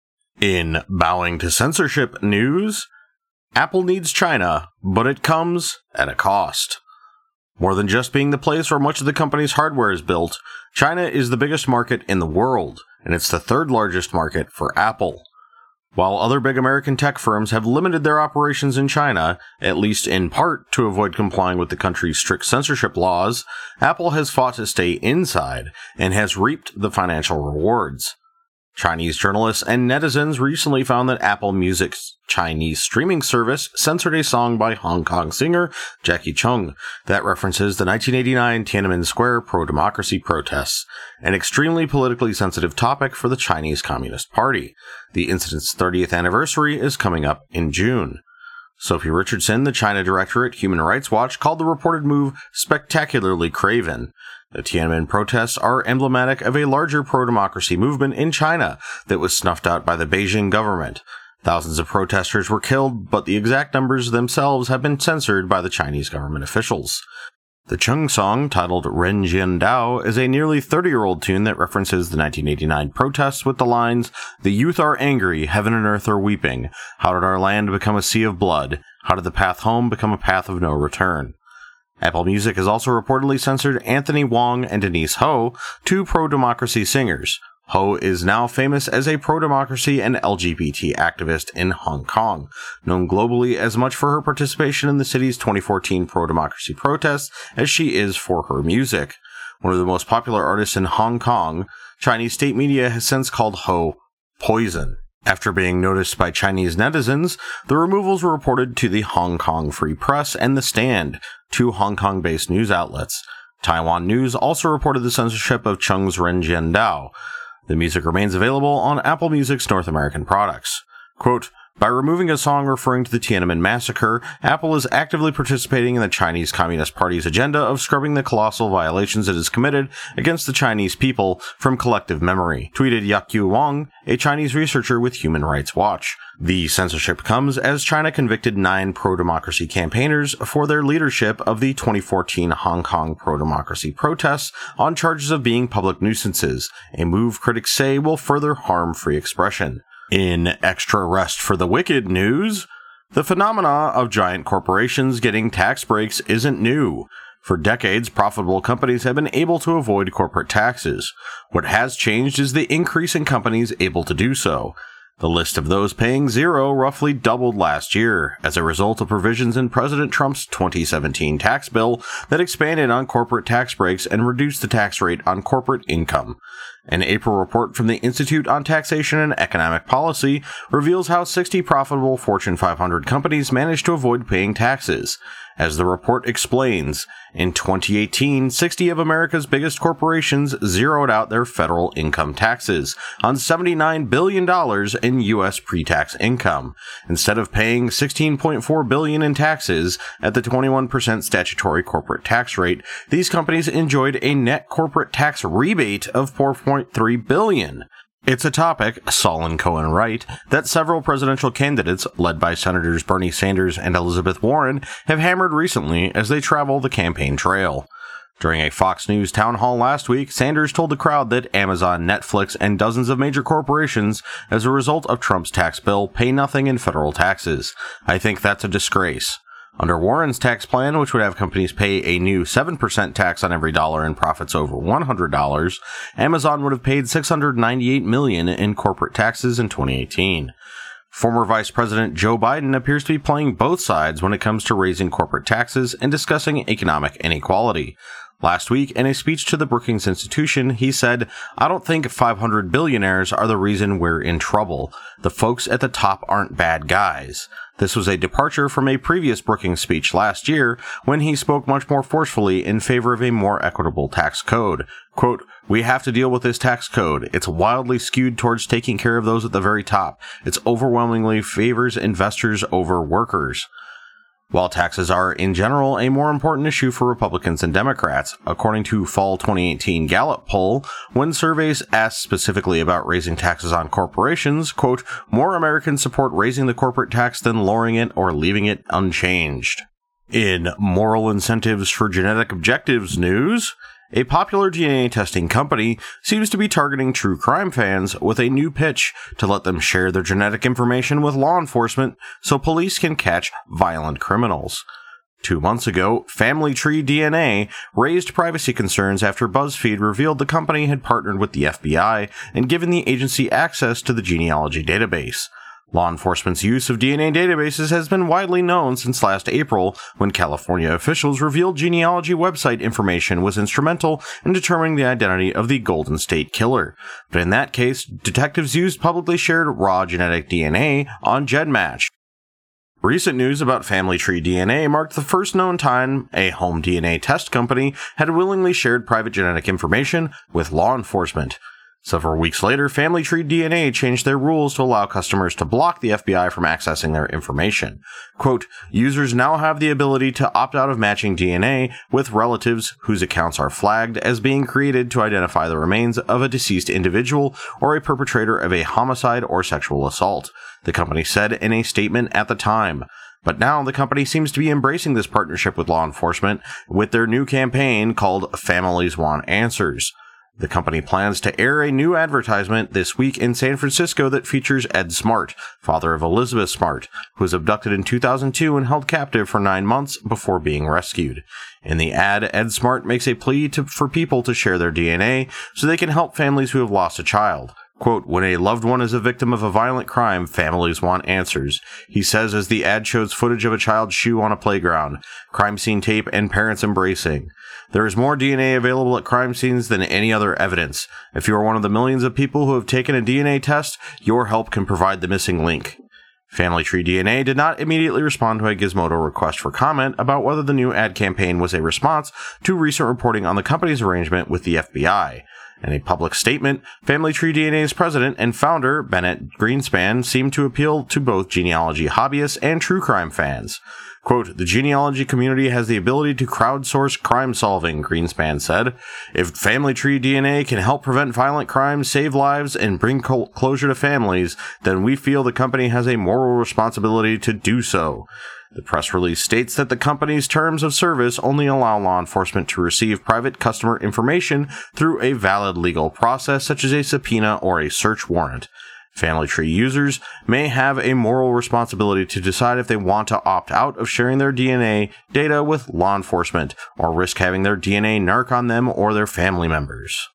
In bowing to censorship news, Apple needs China, but it comes at a cost. More than just being the place where much of the company's hardware is built, China is the biggest market in the world, and it's the third largest market for Apple. While other big American tech firms have limited their operations in China, at least in part to avoid complying with the country's strict censorship laws, Apple has fought to stay inside and has reaped the financial rewards. Chinese journalists and netizens recently found that Apple Music's Chinese streaming service censored a song by Hong Kong singer Jackie Chung that references the nineteen eighty-nine Tiananmen Square pro-democracy protests, an extremely politically sensitive topic for the Chinese Communist Party. The incident's thirtieth anniversary is coming up in June. Sophie Richardson, the China director at Human Rights Watch, called the reported move spectacularly craven. The Tiananmen protests are emblematic of a larger pro-democracy movement in China that was snuffed out by the Beijing government. Thousands of protesters were killed, but the exact numbers themselves have been censored by the Chinese government officials. The Chung song, titled Ren Jian Dao, is a nearly thirty-year-old tune that references the nineteen eighty-nine protests with the lines, "The youth are angry, heaven and earth are weeping. How did our land become a sea of blood? How did the path home become a path of no return?" Apple Music has also reportedly censored Anthony Wong and Denise Ho, two pro-democracy singers. Ho is now famous as a pro-democracy and L G B T activist in Hong Kong, known globally as much for her participation in the city's twenty fourteen pro-democracy protests as she is for her music. One of the most popular artists in Hong Kong, Chinese state media has since called Ho poison. After being noticed by Chinese netizens, the removals were reported to the Hong Kong Free Press and The Stand, two Hong Kong-based news outlets. Taiwan News also reported the censorship of Chung's Ren Jian Dao. The music remains available on Apple Music's North American products. Quote, by removing a song referring to the Tiananmen massacre, Apple is actively participating in the Chinese Communist Party's agenda of scrubbing the colossal violations it has committed against the Chinese people from collective memory, tweeted Yakyu Wang, a Chinese researcher with Human Rights Watch. The censorship comes as China convicted nine pro-democracy campaigners for their leadership of the twenty fourteen Hong Kong pro-democracy protests on charges of being public nuisances, a move critics say will further harm free expression. In extra rest for the wicked news, the phenomena of giant corporations getting tax breaks isn't new. For decades, profitable companies have been able to avoid corporate taxes. What has changed is the increase in companies able to do so. The list of those paying zero roughly doubled last year as a result of provisions in President Trump's twenty seventeen tax bill that expanded on corporate tax breaks and reduced the tax rate on corporate income. An April report from the Institute on Taxation and Economic Policy reveals how sixty profitable Fortune five hundred companies managed to avoid paying taxes. As the report explains, in twenty eighteen, sixty of America's biggest corporations zeroed out their federal income taxes on seventy-nine billion dollars in U S pre-tax income. Instead of paying sixteen point four billion dollars in taxes at the twenty-one percent statutory corporate tax rate, these companies enjoyed a net corporate tax rebate of four point three billion dollars. It's a topic, Saul and Cohen write, that several presidential candidates, led by Senators Bernie Sanders and Elizabeth Warren, have hammered recently as they travel the campaign trail. During a Fox News town hall last week, Sanders told the crowd that Amazon, Netflix, and dozens of major corporations, as a result of Trump's tax bill, pay nothing in federal taxes. I think that's a disgrace. Under Warren's tax plan, which would have companies pay a new seven percent tax on every dollar in profits over one hundred dollars, Amazon would have paid six hundred ninety-eight million dollars in corporate taxes in twenty eighteen. Former Vice President Joe Biden appears to be playing both sides when it comes to raising corporate taxes and discussing economic inequality. Last week, in a speech to the Brookings Institution, he said, "I don't think five hundred billionaires are the reason we're in trouble. The folks at the top aren't bad guys." This was a departure from a previous Brookings speech last year when he spoke much more forcefully in favor of a more equitable tax code. Quote, "We have to deal with this tax code. It's wildly skewed towards taking care of those at the very top. It overwhelmingly favors investors over workers." While taxes are, in general, a more important issue for Republicans and Democrats, according to fall twenty eighteen Gallup poll, when surveys asked specifically about raising taxes on corporations, quote, "more Americans support raising the corporate tax than lowering it or leaving it unchanged." In moral incentives for genetic objectives news, a popular D N A testing company seems to be targeting true crime fans with a new pitch to let them share their genetic information with law enforcement so police can catch violent criminals. Two months ago, Family Tree D N A raised privacy concerns after BuzzFeed revealed the company had partnered with the F B I and given the agency access to the genealogy database. Law enforcement's use of D N A databases has been widely known since last April, when California officials revealed genealogy website information was instrumental in determining the identity of the Golden State Killer. But in that case, detectives used publicly shared raw genetic D N A on GEDmatch. Recent news about Family Tree D N A marked the first known time a home D N A test company had willingly shared private genetic information with law enforcement. Several weeks later, Family Tree D N A changed their rules to allow customers to block the F B I from accessing their information. Quote, "Users now have the ability to opt out of matching D N A with relatives whose accounts are flagged as being created to identify the remains of a deceased individual or a perpetrator of a homicide or sexual assault," the company said in a statement at the time. But now the company seems to be embracing this partnership with law enforcement with their new campaign called Families Want Answers. The company plans to air a new advertisement this week in San Francisco that features Ed Smart, father of Elizabeth Smart, who was abducted in two thousand two and held captive for nine months before being rescued. In the ad, Ed Smart makes a plea to, for people to share their D N A so they can help families who have lost a child. Quote, "When a loved one is a victim of a violent crime, families want answers," he says as the ad shows footage of a child's shoe on a playground, crime scene tape, and parents embracing. "There is more D N A available at crime scenes than any other evidence. If you are one of the millions of people who have taken a D N A test, your help can provide the missing link." Family Tree D N A did not immediately respond to a Gizmodo request for comment about whether the new ad campaign was a response to recent reporting on the company's arrangement with the F B I. In a public statement, Family Tree D N A's president and founder, Bennett Greenspan, seemed to appeal to both genealogy hobbyists and true crime fans. Quote, "The genealogy community has the ability to crowdsource crime solving," Greenspan said. "If Family Tree D N A can help prevent violent crimes, save lives, and bring closure to families, then we feel the company has a moral responsibility to do so." The press release states that the company's terms of service only allow law enforcement to receive private customer information through a valid legal process such as a subpoena or a search warrant. Family Tree users may have a moral responsibility to decide if they want to opt out of sharing their D N A data with law enforcement or risk having their D N A narc on them or their family members.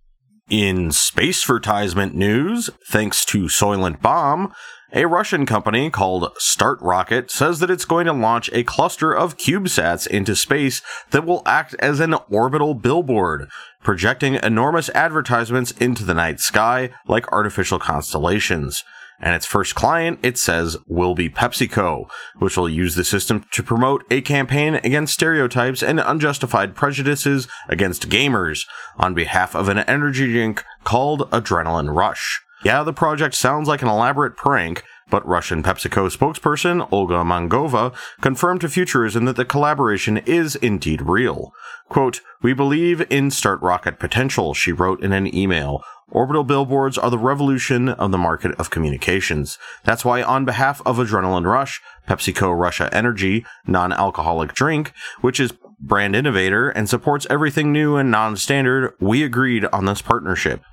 In spacevertisement news, thanks to Soylent Bomb, a Russian company called StartRocket says that it's going to launch a cluster of CubeSats into space that will act as an orbital billboard, projecting enormous advertisements into the night sky like artificial constellations. And its first client, it says, will be PepsiCo, which will use the system to promote a campaign against stereotypes and unjustified prejudices against gamers on behalf of an energy drink called Adrenaline Rush. Yeah, the project sounds like an elaborate prank, but Russian PepsiCo spokesperson Olga Mangova confirmed to Futurism that the collaboration is indeed real. Quote, "We believe in StartRocket potential," she wrote in an email. "Orbital billboards are the revolution of the market of communications. That's why on behalf of Adrenaline Rush, PepsiCo Russia Energy, non-alcoholic drink, which is brand innovator and supports everything new and non-standard, we agreed on this partnership."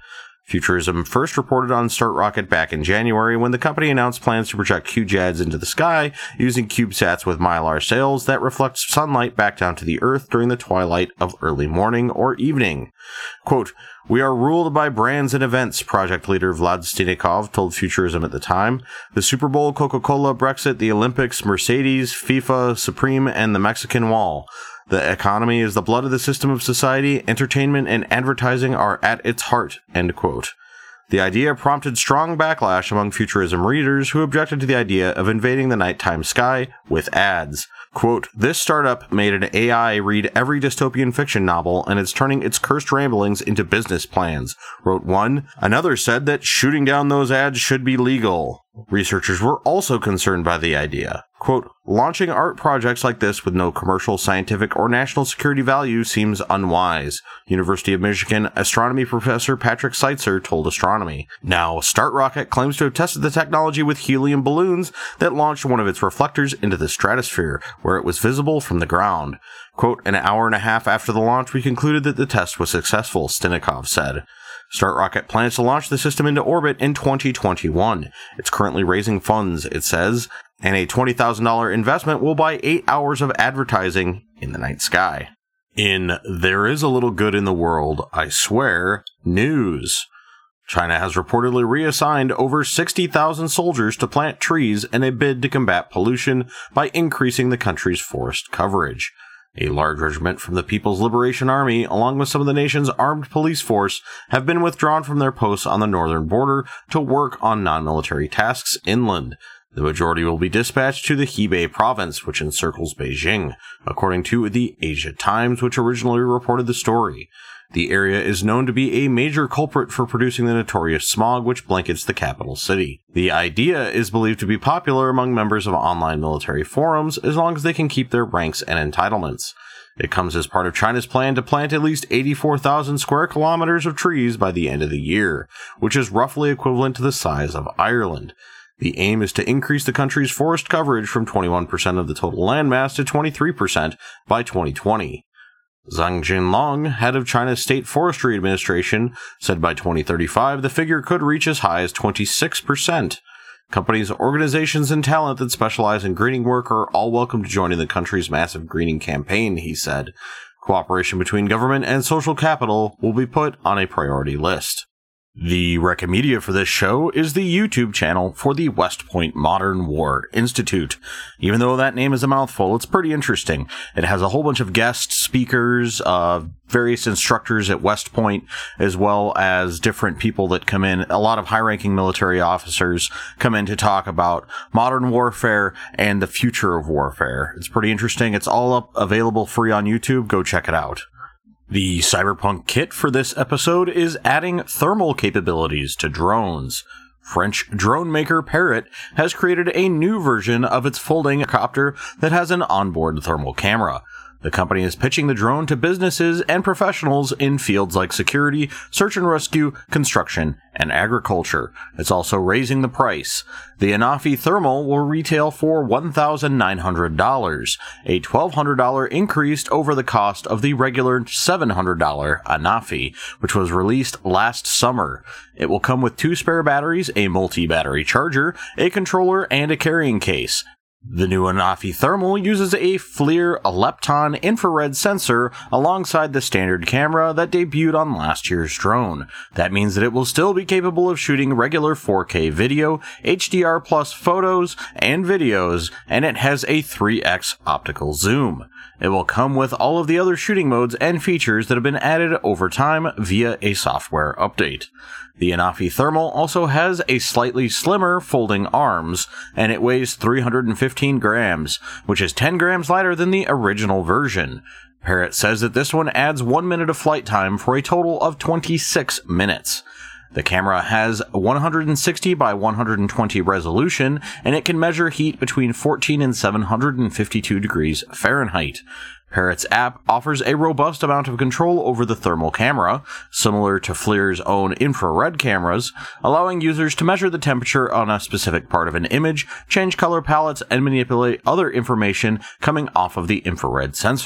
Futurism first reported on Start Rocket back in January when the company announced plans to project Q J A Ds into the sky using CubeSats with mylar sails that reflect sunlight back down to the Earth during the twilight of early morning or evening. Quote, "We are ruled by brands and events," project leader Vlad Stinikov told Futurism at the time. The Super Bowl, Coca-Cola, Brexit, the Olympics, Mercedes, FIFA, Supreme, and the Mexican Wall. The economy is the blood of the system of society. Entertainment and advertising are at its heart, end quote. The idea prompted strong backlash among Futurism readers who objected to the idea of invading the nighttime sky with ads. Quote, "This startup made an A I read every dystopian fiction novel, and it's turning its cursed ramblings into business plans," wrote one. Another said that shooting down those ads should be legal. Researchers were also concerned by the idea. Quote, "Launching art projects like this with no commercial, scientific, or national security value seems unwise," University of Michigan astronomy professor Patrick Seitzer told Astronomy. Now, Start Rocket claims to have tested the technology with helium balloons that launched one of its reflectors into the stratosphere, where it was visible from the ground. Quote, "An hour and a half after the launch, we concluded that the test was successful," Stinikov said. Start Rocket plans to launch the system into orbit in twenty twenty-one. It's currently raising funds, it says, and a twenty thousand dollars investment will buy eight hours of advertising in the night sky. In There Is a Little Good in the World, I Swear, news. China has reportedly reassigned over sixty thousand soldiers to plant trees in a bid to combat pollution by increasing the country's forest coverage. A large regiment from the People's Liberation Army, along with some of the nation's armed police force, have been withdrawn from their posts on the northern border to work on non-military tasks inland. The majority will be dispatched to the Hebei province, which encircles Beijing, according to the Asia Times, which originally reported the story. The area is known to be a major culprit for producing the notorious smog which blankets the capital city. The idea is believed to be popular among members of online military forums as long as they can keep their ranks and entitlements. It comes as part of China's plan to plant at least eighty-four thousand square kilometers of trees by the end of the year, which is roughly equivalent to the size of Ireland. The aim is to increase the country's forest coverage from twenty-one percent of the total landmass to twenty-three percent by twenty twenty. Zhang Jinlong, head of China's State Forestry Administration, said by twenty thirty-five the figure could reach as high as twenty-six percent. Companies, organizations, and talent that specialize in greening work are all welcome to join in the country's massive greening campaign, he said. Cooperation between government and social capital will be put on a priority list. The rec media for this show is the YouTube channel for the West Point Modern War Institute. Even though that name is a mouthful, it's pretty interesting. It has a whole bunch of guest speakers, uh, various instructors at West Point, as well as different people that come in. A lot of high-ranking military officers come in to talk about modern warfare and the future of warfare. It's pretty interesting. It's all up, available free on YouTube. Go check it out. The cyberpunk kit for this episode is adding thermal capabilities to drones. French drone maker Parrot has created a new version of its folding copter that has an onboard thermal camera. The company is pitching the drone to businesses and professionals in fields like security, search and rescue, construction, and agriculture. It's also raising the price. The Anafi Thermal will retail for one thousand nine hundred dollars, a twelve hundred dollars increase over the cost of the regular seven hundred dollars Anafi, which was released last summer. It will come with two spare batteries, a multi-battery charger, a controller, and a carrying case. The new Anafi Thermal uses a FLIR Lepton infrared sensor alongside the standard camera that debuted on last year's drone. That means that it will still be capable of shooting regular four K video, H D R plus photos, and videos, and it has a three X optical zoom. It will come with all of the other shooting modes and features that have been added over time via a software update. The Anafi Thermal also has a slightly slimmer folding arms, and it weighs three hundred fifteen grams, which is ten grams lighter than the original version. Parrot says that this one adds one minute of flight time for a total of twenty-six minutes. The camera has one hundred sixty by one hundred twenty resolution, and it can measure heat between fourteen and seven hundred fifty-two degrees Fahrenheit. Parrot's app offers a robust amount of control over the thermal camera, similar to FLIR's own infrared cameras, allowing users to measure the temperature on a specific part of an image, change color palettes, and manipulate other information coming off of the infrared sensor.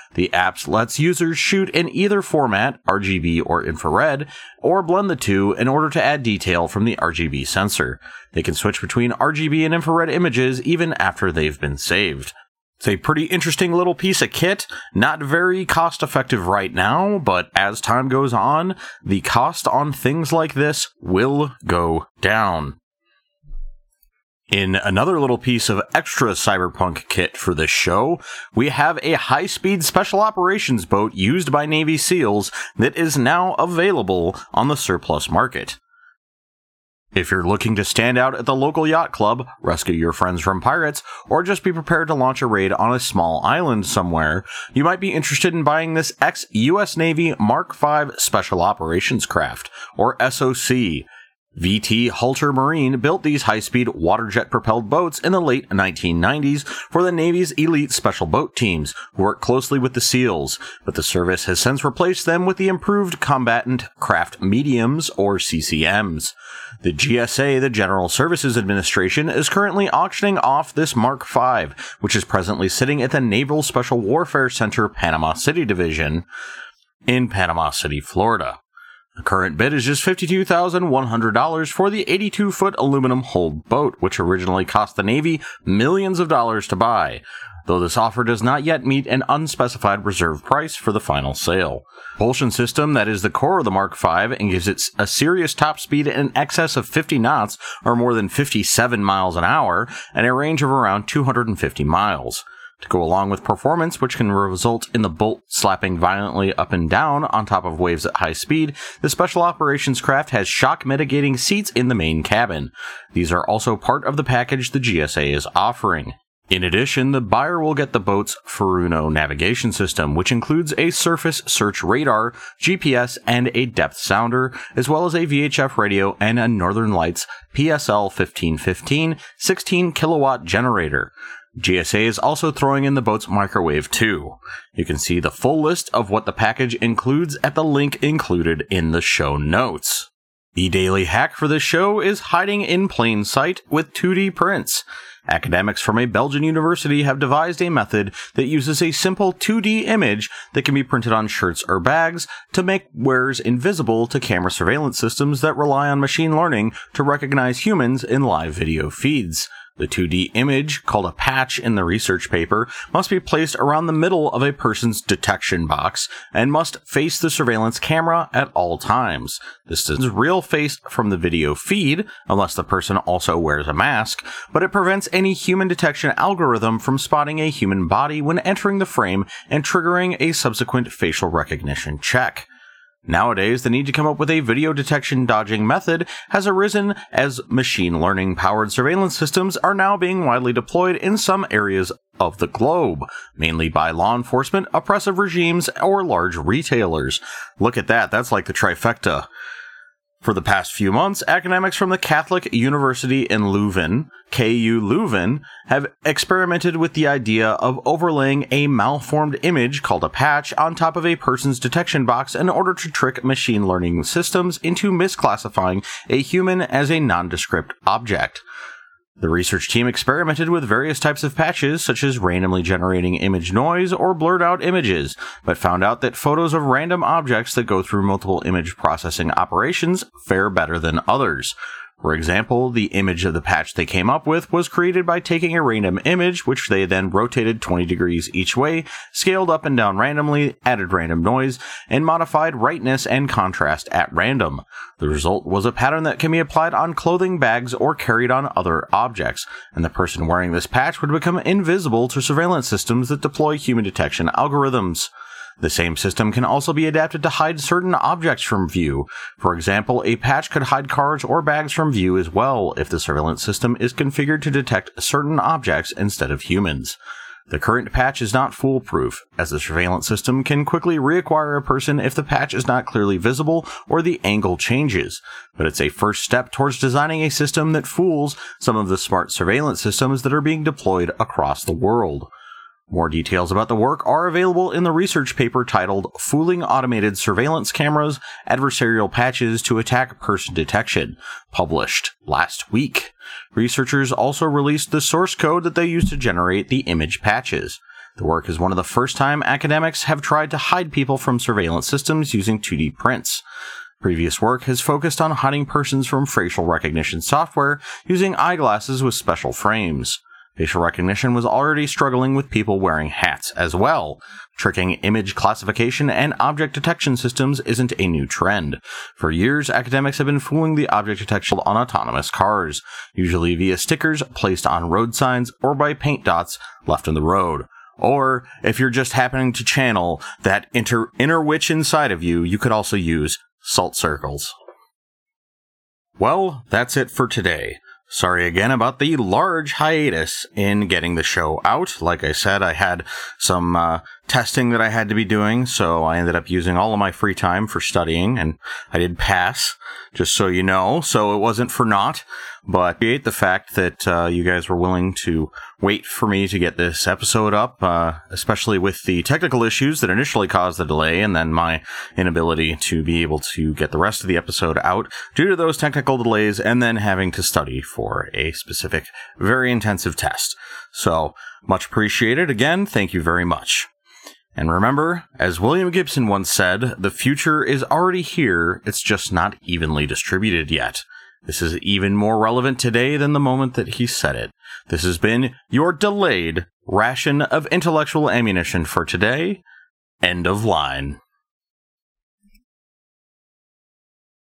The apps lets users shoot in either format, R G B or infrared, or blend the two in order to add detail from the R G B sensor. They can switch between R G B and infrared images even after they've been saved. It's a pretty interesting little piece of kit, not very cost effective right now, but as time goes on, the cost on things like this will go down. In another little piece of extra cyberpunk kit for this show, we have a high-speed special operations boat used by Navy SEALs that is now available on the surplus market. If you're looking to stand out at the local yacht club, rescue your friends from pirates, or just be prepared to launch a raid on a small island somewhere, you might be interested in buying this ex-U S Navy Mark five Special Operations Craft, or S O C. V T Halter Marine built these high-speed water-jet-propelled boats in the late nineteen nineties for the Navy's elite special boat teams, who work closely with the SEALs, but the service has since replaced them with the improved Combatant Craft Mediums, or C C Ms. The G S A, the General Services Administration, is currently auctioning off this Mark five, which is presently sitting at the Naval Special Warfare Center Panama City Division in Panama City, Florida. The current bid is just fifty-two thousand one hundred dollars for the eighty-two foot aluminum hulled boat, which originally cost the Navy millions of dollars to buy, though this offer does not yet meet an unspecified reserve price for the final sale. Propulsion system that is the core of the Mark five and gives it a serious top speed in excess of fifty knots, or more than fifty-seven miles an hour, and a range of around two hundred fifty miles. To go along with performance, which can result in the boat slapping violently up and down on top of waves at high speed, the Special Operations Craft has shock mitigating seats in the main cabin. These are also part of the package the G S A is offering. In addition, the buyer will get the boat's Furuno navigation system, which includes a surface search radar, G P S, and a depth sounder, as well as a V H F radio and a Northern Lights P S L fifteen fifteen sixteen kilowatt generator. G S A is also throwing in the boat's microwave too. You can see the full list of what the package includes at the link included in the show notes. The daily hack for this show is hiding in plain sight with two D prints. Academics from a Belgian university have devised a method that uses a simple two D image that can be printed on shirts or bags to make wearers invisible to camera surveillance systems that rely on machine learning to recognize humans in live video feeds. The two D image, called a patch in the research paper, must be placed around the middle of a person's detection box and must face the surveillance camera at all times. This is a real face from the video feed, unless the person also wears a mask, but it prevents any human detection algorithm from spotting a human body when entering the frame and triggering a subsequent facial recognition check. Nowadays, the need to come up with a video detection dodging method has arisen as machine learning powered surveillance systems are now being widely deployed in some areas of the globe, mainly by law enforcement, oppressive regimes, or large retailers. Look at that, that's like the trifecta. For the past few months, academics from the Catholic University in Leuven, K U Leuven, have experimented with the idea of overlaying a malformed image called a patch on top of a person's detection box in order to trick machine learning systems into misclassifying a human as a nondescript object. The research team experimented with various types of patches, such as randomly generating image noise or blurred out images, but found out that photos of random objects that go through multiple image processing operations fare better than others. For example, the image of the patch they came up with was created by taking a random image, which they then rotated twenty degrees each way, scaled up and down randomly, added random noise, and modified brightness and contrast at random. The result was a pattern that can be applied on clothing, bags, or carried on other objects, and the person wearing this patch would become invisible to surveillance systems that deploy human detection algorithms. The same system can also be adapted to hide certain objects from view. For example, a patch could hide cars or bags from view as well if the surveillance system is configured to detect certain objects instead of humans. The current patch is not foolproof, as the surveillance system can quickly reacquire a person if the patch is not clearly visible or the angle changes, but it's a first step towards designing a system that fools some of the smart surveillance systems that are being deployed across the world. More details about the work are available in the research paper titled Fooling Automated Surveillance Cameras, Adversarial Patches to Attack Person Detection, published last week. Researchers also released the source code that they used to generate the image patches. The work is one of the first time academics have tried to hide people from surveillance systems using two D prints. Previous work has focused on hiding persons from facial recognition software using eyeglasses with special frames. Facial recognition was already struggling with people wearing hats as well. Tricking image classification and object detection systems isn't a new trend. For years, academics have been fooling the object detection on autonomous cars, usually via stickers placed on road signs or by paint dots left in the road. Or, if you're just happening to channel that inter- inner witch inside of you, you could also use salt circles. Well, that's it for today. Sorry again about the large hiatus in getting the show out. Like I said, I had some uh, testing that I had to be doing, so I ended up using all of my free time for studying, and I did pass, just so you know, so it wasn't for naught. But I appreciate the fact that uh, you guys were willing to wait for me to get this episode up, uh, especially with the technical issues that initially caused the delay, and then my inability to be able to get the rest of the episode out due to those technical delays, and then having to study for a specific, very intensive test. So, much appreciated. Again, thank you very much. And remember, as William Gibson once said, the future is already here, it's just not evenly distributed yet. This is even more relevant today than the moment that he said it. This has been your delayed ration of intellectual ammunition for today. End of line.